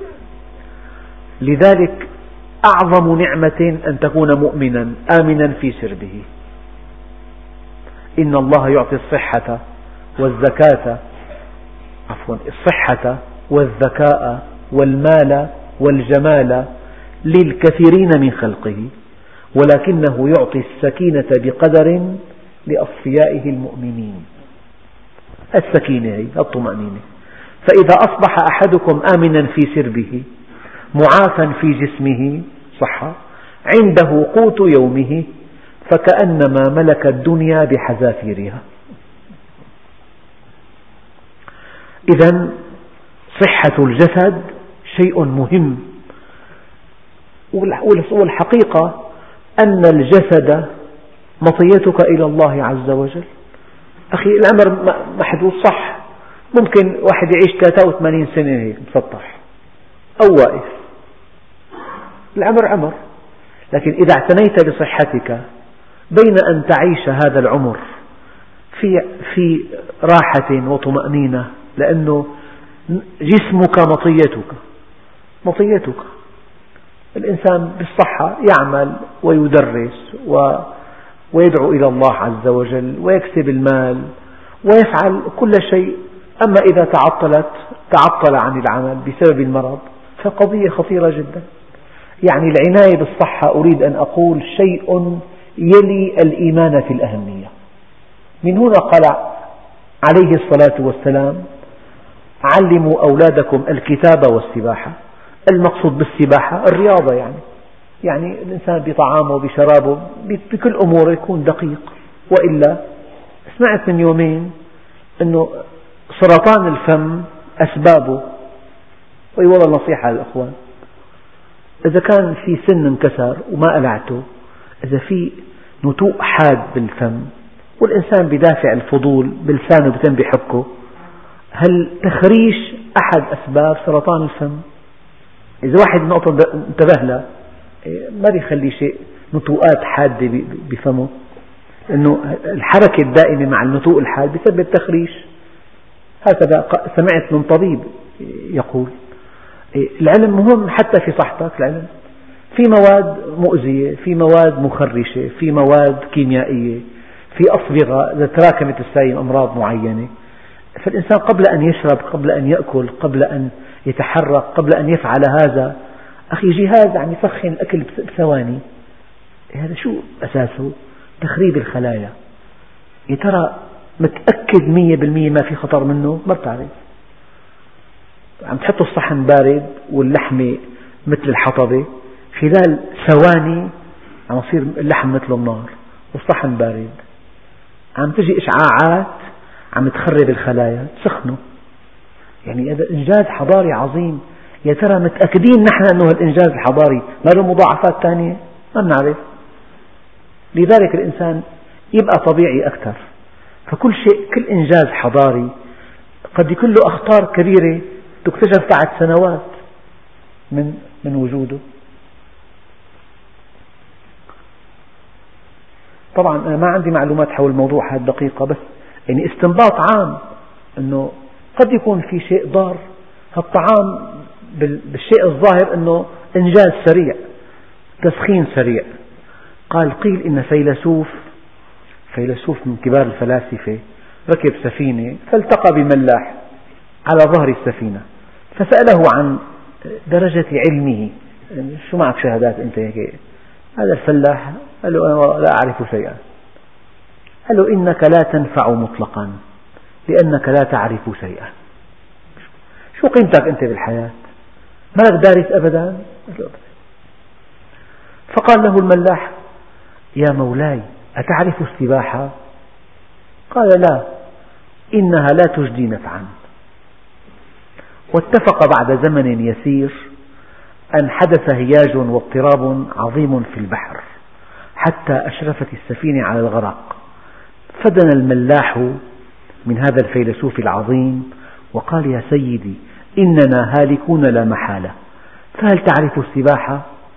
لذلك أعظم نعمة أن تكون مؤمنا آمنا في سربه. إن الله يعطي الصحة والذكاء والمال والجمال للكثيرين من خلقه، ولكنه يعطي السكينة بقدر لأصفيائه المؤمنين. السكينة هي الطمأنينة. فإذا أصبح أحدكم آمنا في سربه معافا في جسمه صحة عنده قوت يومه فكأنما ملك الدنيا بحذافيرها. إذن صحة الجسد شيء مهم، والحقيقة أن الجسد مطيتك إلى الله عز وجل. أخي العمر محدود، صح، ممكن واحد يعيش 83 سنة هيك مسطح أو واقف، العمر عمر. لكن إذا اعتنيت بصحتك بين أن تعيش هذا العمر في راحة وطمأنينة، لأنه جسمك مطيتك. الإنسان بالصحة يعمل ويدرس ويدعو إلى الله عز وجل ويكسب المال ويفعل كل شيء. أما إذا تعطل عن العمل بسبب المرض فقضية خطيرة جدا. يعني العناية بالصحة أريد أن أقول شيء يلي الإيمان في الأهمية. من هنا قال عليه الصلاة والسلام: علموا أولادكم الكتاب والسباحة. المقصود بالسباحة الرياضة، يعني الإنسان بطعامه بشرابه بكل أموره يكون دقيق. وإلا سمعت من يومين أنه سرطان الفم أسبابه، والله نصيحة للأخوان، إذا كان في سن انكسر وما قلعته، إذا في نتوء حاد بالفم والإنسان بدافع الفضول بلسانه بتم بحكه، هل تخريش أحد أسباب سرطان الفم؟ إذا واحد نقطة انتبه له ما بيخلي شيء نتوءات حادة بفمه، إنه الحركة الدائمة مع النتوء الحاد بسبب تخريش. هكذا سمعت من طبيب يقول. العلم مهم حتى في صحتك. العلم في مواد مؤذية، في مواد مخرشة، في مواد كيميائية، في أصبغة إذا تراكمت السائل أمراض معينة. فالإنسان قبل أن يشرب، قبل أن يأكل، قبل أن يتحرك، قبل أن يفعل هذا، أخي جهاز يعني يسخن الأكل بثواني. هذا شو أساسه؟ تخريب الخلايا. يا ترى متأكد 100% ما في خطر منه؟ ما بتعرف. عم تحطوا الصحن بارد واللحمة مثل الحطبة، خلال ثواني عم يصير اللحم مثل النار والصحن بارد، عم تجي إشعاعات عم تخرب الخلايا تسخنه. يعني هذا إنجاز حضاري عظيم. يا ترى متأكدين نحن أنه الإنجاز الحضاري ما له مضاعفات ثانية؟ ما بنعرف. لذلك الإنسان يبقى طبيعي أكثر. فكل شيء، كل إنجاز حضاري قد يكون له أخطار كبيرة تكتشف بعد سنوات من وجوده. طبعا أنا ما عندي معلومات حول الموضوع هذه الدقيقة، بس يعني استنباط عام أنه قد يكون في شيء ضار. هالطعام بالشيء الظاهر أنه إنجاز سريع، تسخين سريع. قيل إن فيلسوف من كبار الفلاسفة ركب سفينة فالتقى بملاح على ظهر السفينة، فسأله عن درجة علمه. شو معك شهادات أنت هيك؟ هذا الفلاح قال له أنا لا أعرف شيئا. قال له إنك لا تنفع مطلقا لأنك لا تعرف شيئا. شو قيمتك أنت بالحياة؟ ما لك دارس أبدا؟ فقال له الملاح: يا مولاي أتعرف السباحة؟ قال: لا، إنها لا تجدي نفعا. واتفق بعد زمن يسير أن حدث هياج واضطراب عظيم في البحر حتى أشرفت السفينة على الغرق. فدنا الملاح من هذا الفيلسوف العظيم وقال: يا سيدي، إننا هالكون لا محالة، فهل تعرف السباحة؟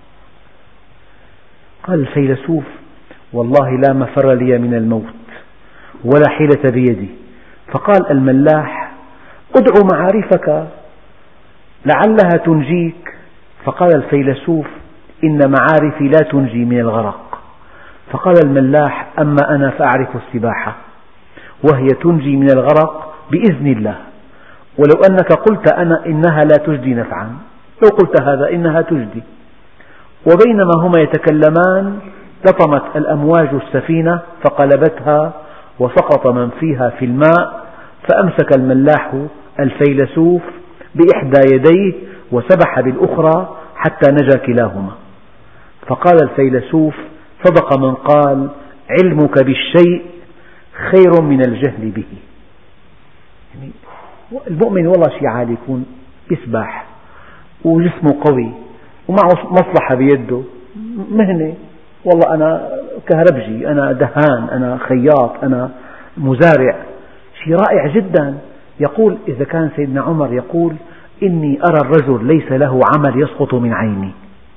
قال الفيلسوف: والله لا مفر لي من الموت ولا حيلة بيدي. فقال الملاح: ادع معارفك لعلها تنجيك. فقال الفيلسوف: إن معارفي لا تنجي من الغرق. فقال الملاح: أما أنا فأعرف السباحة وهي تنجي من الغرق بإذن الله، ولو أنك قلت إنها لا تجدي نفعا، لو قلت هذا إنها تجدي. وبينما هما يتكلمان لطمت الأمواج السفينة فقلبتها وسقط من فيها في الماء، فأمسك الملاح الفيلسوف بإحدى يديه وسبح بالأخرى حتى نجا كلاهما. فقال الفيلسوف: صدق من قال: علمك بالشيء خير من الجهل به. يعني المؤمن والله شيء عالي، يكون يسبح وجسمه قوي ومعه مصلحة بيده، مهنة، والله أنا كهربجي، أنا دهان، أنا خياط، أنا مزارع، شيء رائع جدا. يقول إذا كان سيدنا عمر يقول: إني أرى الرجل ليس له عمل يسقط من عيني.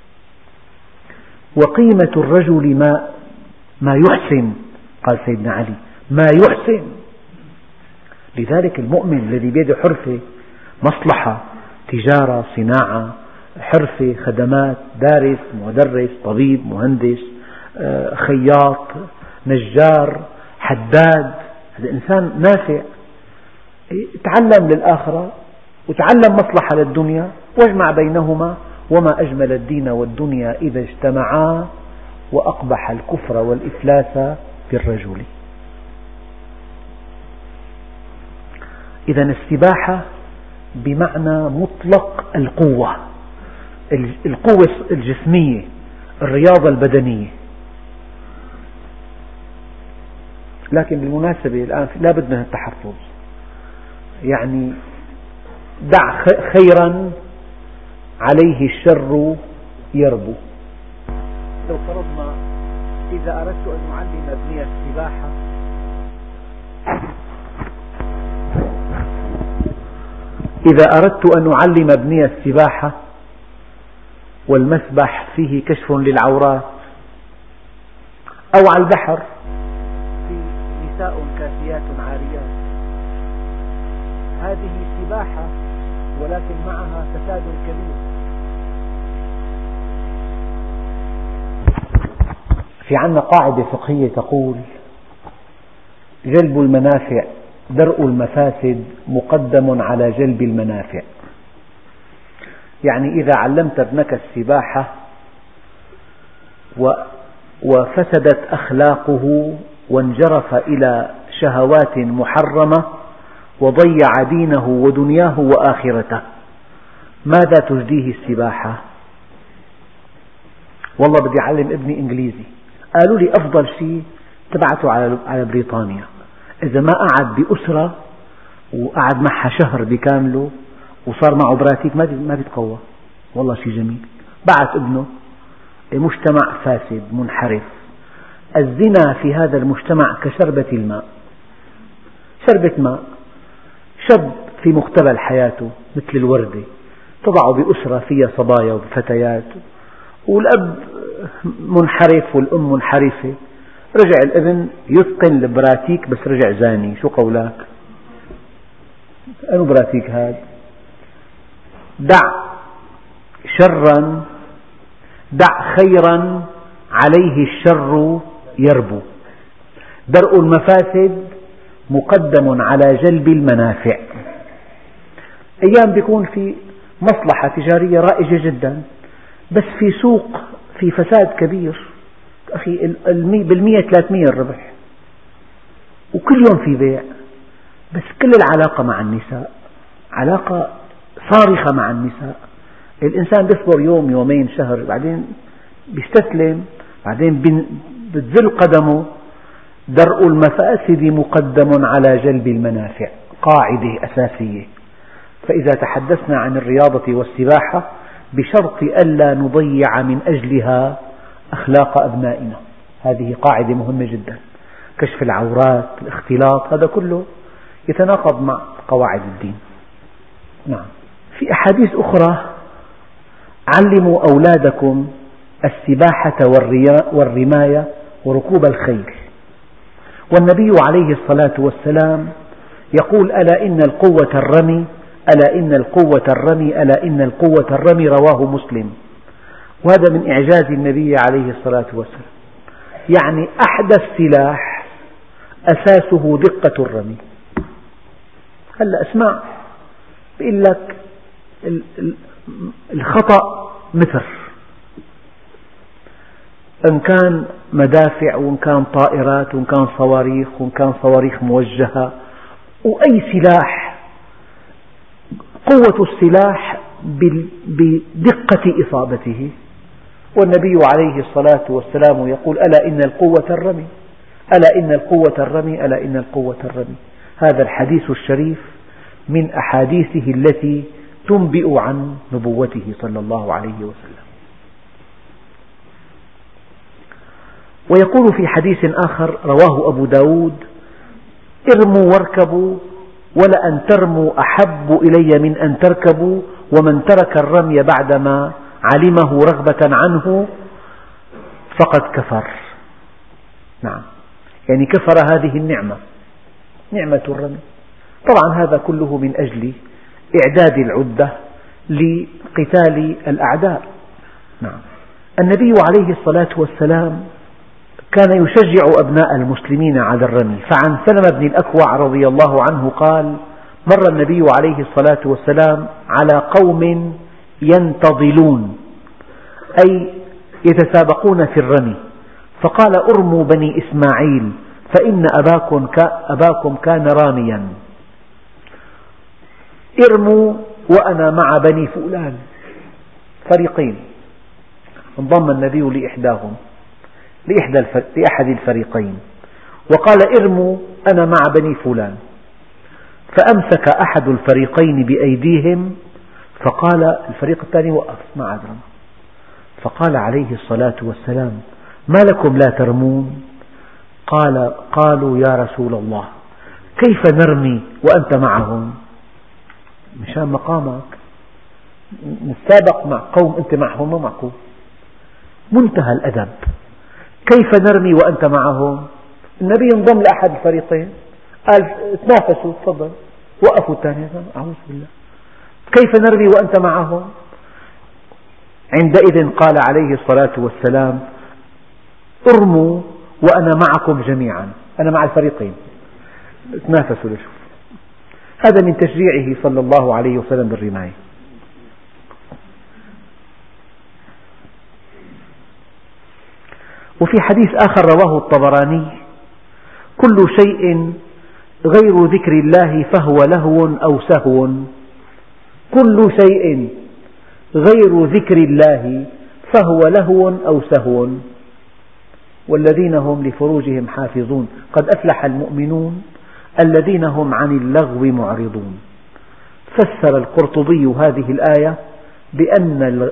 وقيمة الرجل ما يحسن، قال سيدنا علي: ما يحسن. لذلك المؤمن الذي بيده حرفة، مصلحة، تجارة، صناعة، حرفة، خدمات، دارس، مدرس، طبيب، مهندس، خياط، نجار، حداد، هذا إنسان نافع. تعلم للآخرة وتعلم مصلحة للدنيا واجمع بينهما. وما أجمل الدين والدنيا إذا اجتمعا، وأقبح الكفر والإفلاس بالرجل. إذا السباحة بمعنى مطلق القوة، القوة الجسمية، الرياضة البدنية. لكن بالمناسبة الآن لا بد من التحفظ، يعني دع خيرا عليه الشر يربو. لو فرضنا إذا أردت أن أعلم ابني السباحة، والمسبح فيه كشف للعورات، أو على البحر في نساء كاسيات عاريات، هذه سباحة ولكن معها فساد كبير. في عندنا قاعدة فقهية تقول: جلب المنافع درء المفاسد مقدم على جلب المنافع. يعني إذا علمت ابنك السباحة وفسدت أخلاقه وانجرف إلى شهوات محرمة وضيع دينه ودنياه وآخرته، ماذا تجديه السباحة؟ والله بدي أعلم ابني إنجليزي. قالوا لي أفضل شيء تبعته على بريطانيا، إذا ما قعد بأسرة وقعد معها شهر بكامله وصار معه براتيك ما بيتقوى. والله شيء جميل. بعث ابنه مجتمع فاسد منحرف، الزنا في هذا المجتمع كشربة الماء، شربة ماء، شاب في مقتبل حياته مثل الوردة، تضعه بأسرة فيها صبايا وفتيات، والأب منحرف والأم منحرفة، رجع الابن يتقن البراتيك بس رجع زاني. شو قولك؟ أنو براتيك هذا؟ دع خيرا عليه الشر يربو، درء المفاسد مقدم على جلب المنافع. أيام بيكون في مصلحة تجارية رائجة جدا، بس في سوق في فساد كبير، أخي بالمية 300 الربح، وكل يوم في بيع، بس كل العلاقة مع النساء علاقة صارخة مع النساء. الإنسان بيصبر يوم يومين شهر، بعدين بيستسلم، بعدين بتزل قدمه. درء المفاسد مقدم على جلب المنافع، قاعدة أساسية. فإذا تحدثنا عن الرياضة والسباحة بشرط ألا نضيع من أجلها أخلاق أبنائنا، هذه قاعدة مهمة جدا. كشف العورات، الاختلاط، هذا كله يتناقض مع قواعد الدين. نعم. في أحاديث أخرى: علموا أولادكم السباحة والرماية وركوب الخيل. والنبي عليه الصلاة والسلام يقول: ألا إن القوة الرمي، ألا إن القوة الرمي، ألا إن القوة الرمي، رواه مسلم. وهذا من إعجاز النبي عليه الصلاة والسلام، يعني أحدث سلاح أساسه دقة الرمي. هلأ اسمع، بيقول لك الخطأ متر، إن كان مدافع وإن كان طائرات وإن كان صواريخ وإن كان صواريخ موجهة وأي سلاح، قوة السلاح بدقة إصابته. والنبي عليه الصلاة والسلام يقول: ألا إن القوة الرمي، ألا إن القوة الرمي، ألا إن القوة الرمي. هذا الحديث الشريف من أحاديثه التي تنبئ عن نبوته صلى الله عليه وسلم. ويقول في حديث آخر رواه أبو داود: ارموا واركبوا، ولأن ترموا أحب إلي من أن تركبوا، ومن ترك الرمي بعدما علمه رغبة عنه فقد كفر. نعم، يعني كفر هذه النعمة، نعمة الرمي. طبعا هذا كله من أجل إعداد العدة لقتال الأعداء. نعم. النبي عليه الصلاة والسلام كان يشجع أبناء المسلمين على الرمي، فعن سلمة بن الأكوع رضي الله عنه قال: مر النبي عليه الصلاة والسلام على قوم ينتظلون، أي يتسابقون في الرمي، فقال: ارموا بني إسماعيل فإن أباكم كان راميا. ارموا وأنا مع بني فلان. فريقين، انضم النبي لإحداهم، لأحد الفريقين، وقال: ارموا أنا مع بني فلان. فأمسك أحد الفريقين بأيديهم، فقال الفريق الثاني: وقف، ما عاد رمى. فقال عليه الصلاة والسلام: ما لكم لا ترمون؟ قالوا: يا رسول الله، كيف نرمي وأنت معهم؟ مشان مقامك نتسابق مع قوم أنت معهم، ما معكم. منتهى الأدب، كيف نرمي وأنت معهم؟ النبي انضم لأحد الفريقين، قال: تنافسوا، تفضل. وقفوا الثانيين، أعوذ بالله، كيف نرمي وأنت معهم؟ عندئذ قال عليه الصلاة والسلام: ارموا وأنا معكم جميعا، أنا مع الفريقين، تنافسوا لشوف. هذا من تشجيعه صلى الله عليه وسلم بالرماية. وفي حديث آخر رواه الطبراني: كل شيء غير ذكر الله فهو لهو أو سهو. كل شيء، غير ذكر الله فهو لهو أو سهو والذين هم لفروجهم حافظون قد أفلح المؤمنون الذين هم عن اللغو معرضون. فسر القرطبي هذه الآية بأن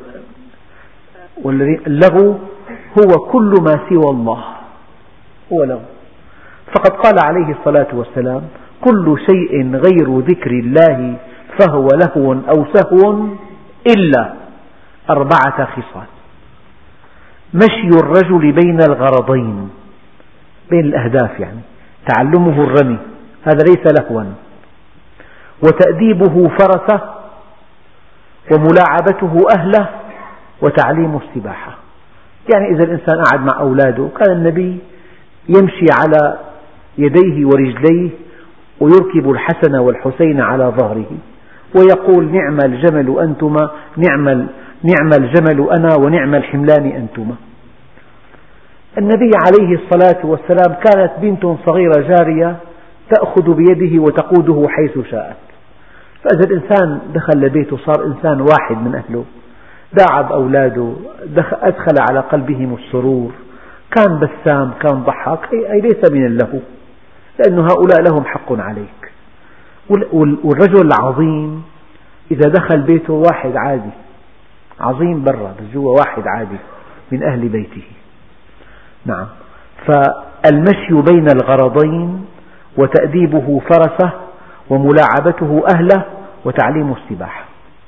اللغو هو كل ما سوى الله هو لغو، فقد قال عليه الصلاة والسلام كل شيء غير ذكر الله فهو لهو أو سهو إلا 4 خصال: مشي الرجل بين الغرضين، بين الأهداف، يعني تعلمه الرمي هذا ليس لهوا، وتأديبه فرسه، وملاعبته أهله، وتعليم السباحة. يعني إذا الإنسان قعد مع أولاده، كان النبي يمشي على يديه ورجليه ويركب الحسن والحسين على ظهره ويقول نعم الجمل أنتما، نعم الجمل أنا ونعم الحملان أنتما. النبي عليه الصلاة والسلام كانت بنت صغيرة جارية تأخذ بيده وتقوده حيث شاءت، فإذا الإنسان دخل لبيته صار إنسان واحد من أهله، داعب أولاده، أدخل على قلبهم السرور، كان بسام، كان ضحك، أي ليس من اللهو، لأن هؤلاء لهم حق عليك. والرجل العظيم إذا دخل بيته واحد عادي، عظيم برا بس جوا واحد عادي من أهل بيته. نعم، فالمشي بين الغرضين وتأديبه فرسه وملاعبته أهله وتعليم السباحة.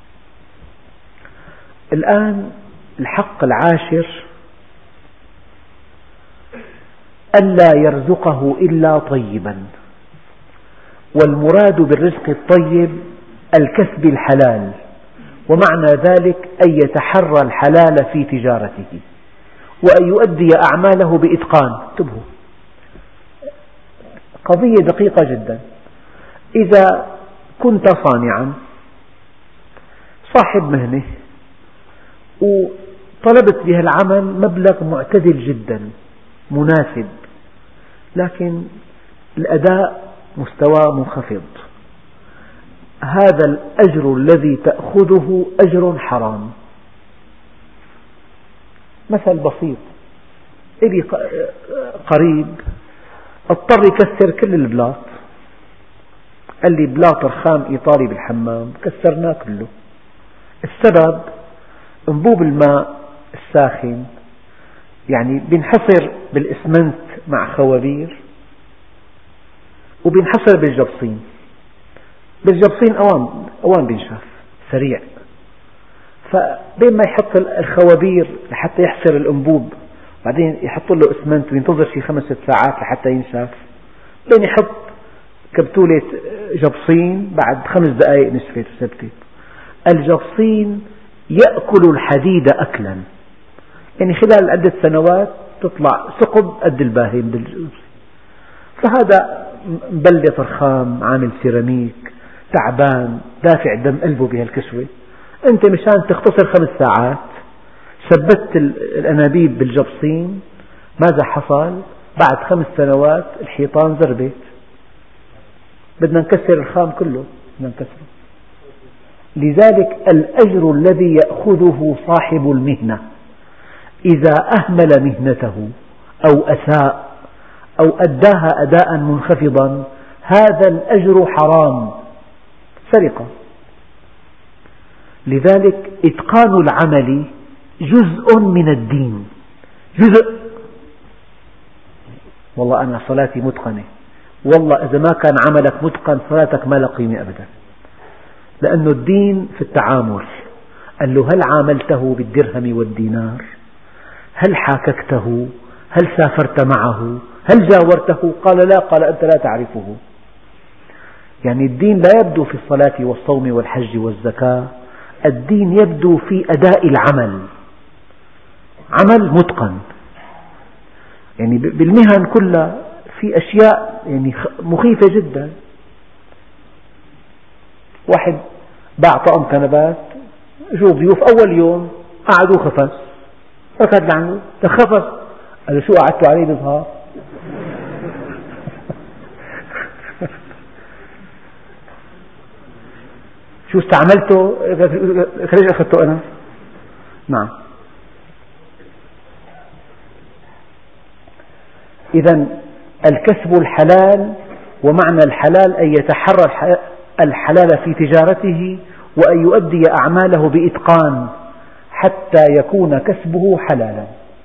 الآن الحق العاشر: ألا يرزقه إلا طيبا. والمراد بالرزق الطيب الكسب الحلال، ومعنى ذلك أن يتحرى الحلال في تجارته وأن يؤدي أعماله بإتقان. انتبهوا، قضية دقيقة جدا. إذا كنت صانعا صاحب مهنة وطلبت بهالعمل مبلغ معتدل جدا مناسب، لكن الأداء مستوى منخفض، هذا الأجر الذي تأخذه أجر حرام. مثل بسيط: إلي قريب اضطر يكسر كل البلاط، قال لي بلاط رخام إيطالي بالحمام كسرناه كله. السبب انبوب الماء الساخن يعني بينحصر بالإسمنت مع خوابير، وبينحصر بالجبصين. بالجبصين أوان بينشف سريع، فبين ما يحط الخوابير لحتى يحصر الأنبوب بعدين يحط له إسمنت وينتظر شي 5-6 ساعات لحتى ينشف، بين يحط كبتولة جبصين بعد 5 دقائق نشفت وثبتت. الجبصين يأكل الحديد أكلا، يعني خلال عدة سنوات تطلع ثقب قد الباهي بالجبصين. فهذا مبلط رخام، عامل سيراميك، تعبان، دافع دم قلبه بهالكسوة. أنت مشان تختصر 5 ساعات ثبت الأنابيب بالجبصين، ماذا حصل؟ بعد 5 سنوات الحيطان زربت. بدنا نكسر الخام كله، بدنا نكسره. لذلك الأجر الذي يأخذه صاحب المهنة إذا أهمل مهنته أو أساء أو أداها أداء منخفضا، هذا الأجر حرام، سرقة. لذلك إتقان العمل جزء من الدين، جزء. والله أنا صلاتي متقنة، والله إذا ما كان عملك متقن صلاتك ما لها قيمة أبدا، لأن الدين في التعامل. قال له هل عاملته بالدرهم والدينار؟ هل حاككته؟ هل سافرت معه؟ هل جاورته؟ قال لا. قال أنت لا تعرفه. يعني الدين لا يبدو في الصلاة والصوم والحج والزكاة، الدين يبدو في أداء العمل، عمل متقن. يعني بالمهن كلها في أشياء يعني مخيفة جدا. واحد باع طقم كنبات، جو ضيوف أول يوم قعدوا خفص، ركض لعنده تخفص، قال له شو قعدتوا عليه بظهر؟ شو استعملته؟ ليش أخذته أنا؟ نعم. إذا الكسب الحلال، ومعنى الحلال أن يتحرى الحلال في تجارته وأن يؤدي أعماله بإتقان حتى يكون كسبه حلالا.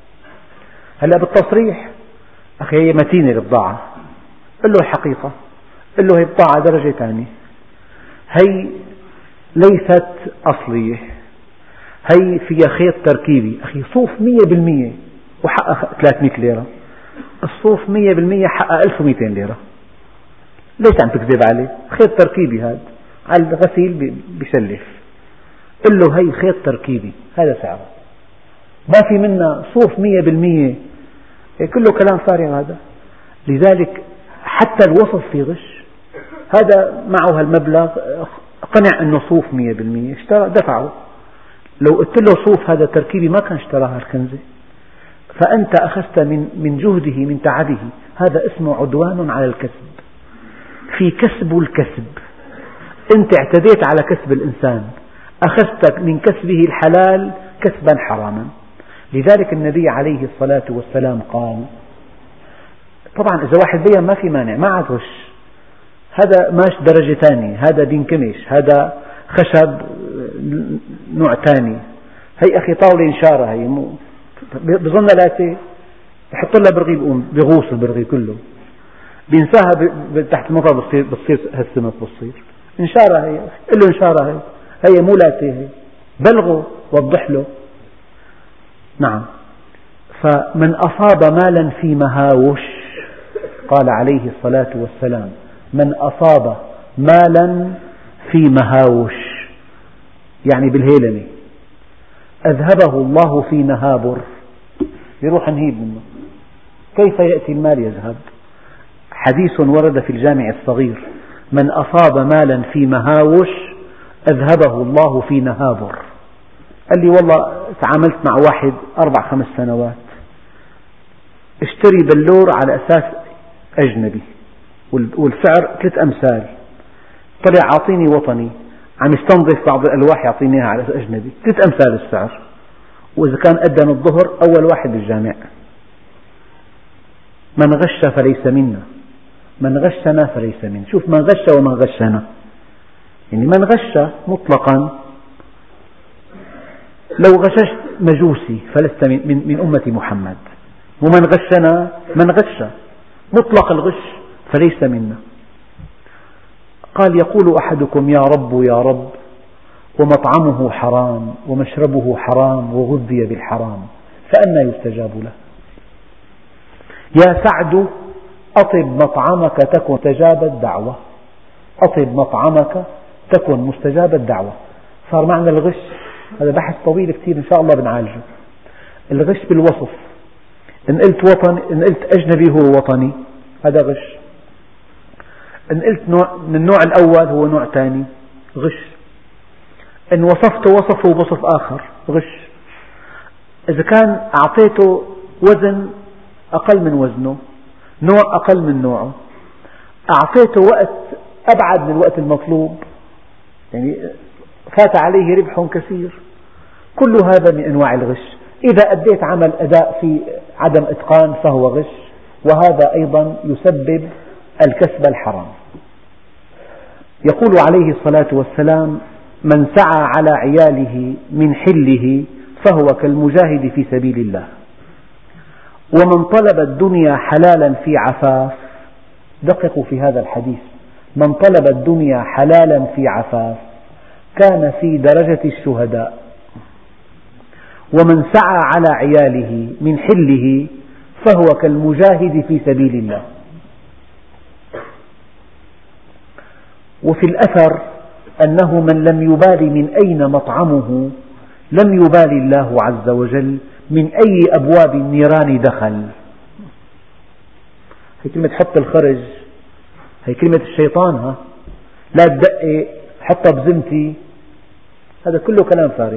هلأ بالتصريح أخي هي متينة البضاعة، قل له الحقيقة، قل له هي بضاعة درجة ثانية، هي ليست أصلية، هي فيها خيط تركيبي. أخي صوف 100% وحقها 300 ليرة، الصوف 100% حقها 1200 ليرة، ليش عم تكذب عليه؟ خيط تركيبي هذا على الغسيل بيسلف، قل له هي خيط تركيبي هذا سعره، ما في منا صوف 100%، كله كلام فارغ هذا. لذلك حتى الوصف في غش. هذا معه هالمبلغ قنع أنه صوف 100%، اشترى دفعه، لو قلت له صوف هذا تركيبي ما كان اشتراها الكنزة. فأنت أخذت من جهده من تعبه، هذا اسمه عدوان على الكسب. في كسب الكسب، أنت اعتديت على كسب الإنسان، أخذت من كسبه الحلال كسبا حراما. لذلك النبي عليه الصلاة والسلام قال، طبعا إذا واحد بين ما في مانع، ما عاد غش، هذا ماش درجة ثانية، هذا بينكمش، هذا خشب نوع ثاني، هي أخي طاولة إنشارة، هي بظن لا بحط لها برغي بغوص البرغي كله، بينساها تحت المطر، بتصير هالسمك، بتصير إنشارة هي، قل له إنشارة هي مو لاتيه، هي بلغه وضح له. نعم. فمن أصاب مالا في مهاوش، قال عليه الصلاة والسلام، من أصاب مالا في مهاوش يعني بالهيلنة، أذهبه الله في نهابر، يروح نهيب منه. كيف يأتي المال يذهب؟ حديث ورد في الجامع الصغير، من أصاب مالا في مهاوش أذهبه الله في نهابر. قال لي والله تعاملت مع واحد 4-5 سنوات، اشتري بلور على أساس أجنبي والسعر 3 أمثال، طلع عاطيني وطني، عم يستنظف بعض الألواح يعطيني إياها على أساس أجنبي، 3 أمثال السعر، وإذا كان أذن الظهر أول واحد بالجامع. من غش فليس منا، من غشنا فليس منا. شوف، من غش ومن غشنا، يعني من غش مطلقا، لو غششت مجوسي فلست من أمة محمد، ومن غشنا من غش مطلق الغش فليس منا. قال يقول أحدكم يا رب يا رب، ومطعمه حرام ومشربه حرام وغذي بالحرام، فأنى يستجاب له؟ يا سعد أطب مطعمك تكن مستجاب الدعوة، أطب مطعمك تكن مستجاب الدعوة. صار معنى الغش، هذا بحث طويل كثير إن شاء الله بنعالجه. الغش بالوصف، إن قلت وطني، إن قلت أجنبي هو وطني، هذا غش. إن قلت نوع من النوع الأول هو نوع ثاني، غش. إن وصفته وصفه بوصف آخر، غش. إذا كان أعطيته وزن أقل من وزنه، نوع أقل من نوعه، أعطيته وقت أبعد من الوقت المطلوب، يعني فات عليه ربح كثير، كل هذا من أنواع الغش. إذا أديت عمل أداء في عدم إتقان فهو غش، وهذا أيضا يسبب الكسب الحرام. يقول عليه الصلاة والسلام: من سعى على عياله من حله فهو كالمجاهد في سبيل الله، ومن طلب الدنيا حلالا في عفاف، دققوا في هذا الحديث، من طلب الدنيا حلالا في عفاف كان في درجة الشهداء، ومن سعى على عياله من حله فهو كالمجاهد في سبيل الله. وفي الأثر أنه من لم يبال من أين مطعمه لم يبال الله عز وجل من أي أبواب النيران دخل. هي كلمة حط الخرج، هي كلمة الشيطان، لا تدقق، حطها بزمتي، هذا كله كلام فارغ.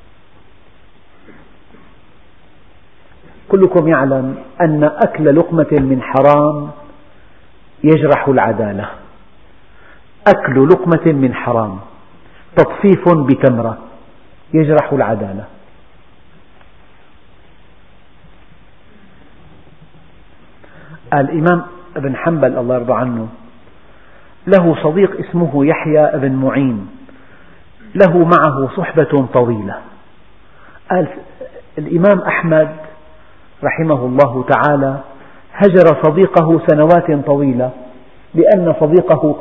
كلكم يعلم أن أكل لقمة من حرام يجرح العدالة، أكل لقمة من حرام، تطفيف بتمرة يجرح العدالة. الإمام ابن حنبل الله يرضى عنه له صديق اسمه يحيى بن معين، له معه صحبة طويلة. قال الإمام أحمد رحمه الله تعالى هجر صديقه سنوات طويلة لأن صديقه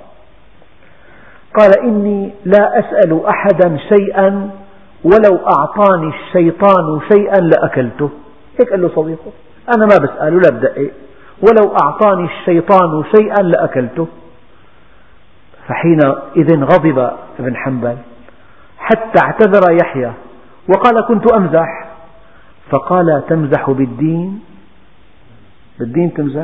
قال إني لا أسأل أحدا شيئا ولو أعطاني الشيطان شيئا لأكلته. هيك قال له صديقه، أنا ما بسأل ولا بدقق، ولو أعطاني الشيطان شيئا لأكلته. فحينئذ غضب ابن حنبل حتى اعتذر يحيى وقال كنت أمزح. فقال تمزح بالدين تمزح؟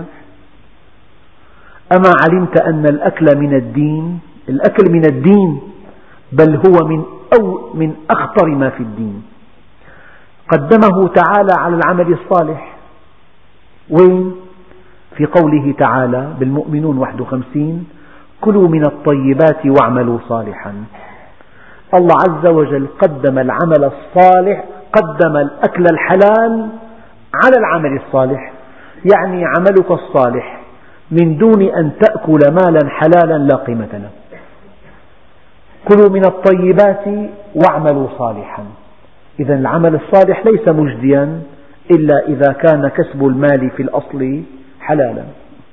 أما علمت أن الأكل من الدين، الأكل من الدين، بل هو من أخطر ما في الدين. قدمه تعالى على العمل الصالح. وين؟ في قوله تعالى بالمؤمنون 51 كلوا من الطيبات واعملوا صالحا. الله عز وجل قدم العمل الصالح، قدم الأكل الحلال على العمل الصالح، يعني عملك الصالح من دون أن تأكل مالا حلالا لا قيمة له. كلوا من الطيبات واعملوا صالحا. إذا العمل الصالح ليس مجديا إلا إذا كان كسب المال في الأصل حلالا.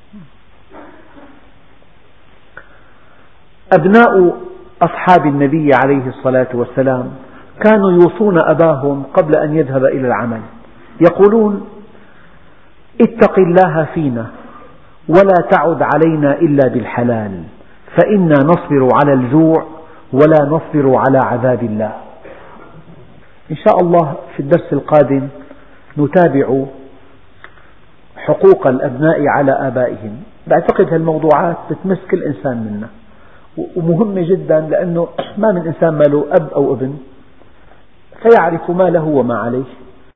أبناء أصحاب النبي عليه الصلاة والسلام كانوا يوصون أباهم قبل أن يذهب إلى العمل، يقولون اتق الله فينا ولا تعد علينا إلا بالحلال، فإنا نصبر على الجوع ولا نصبر على عذاب الله. إن شاء الله في الدرس القادم نتابع حقوق الأبناء على آبائهم. بعتقد هالموضوعات بتمس كل إنسان منا ومهمة جدا، لأنه ما من إنسان ما له أب أو ابن فيعرف ما له وما عليه.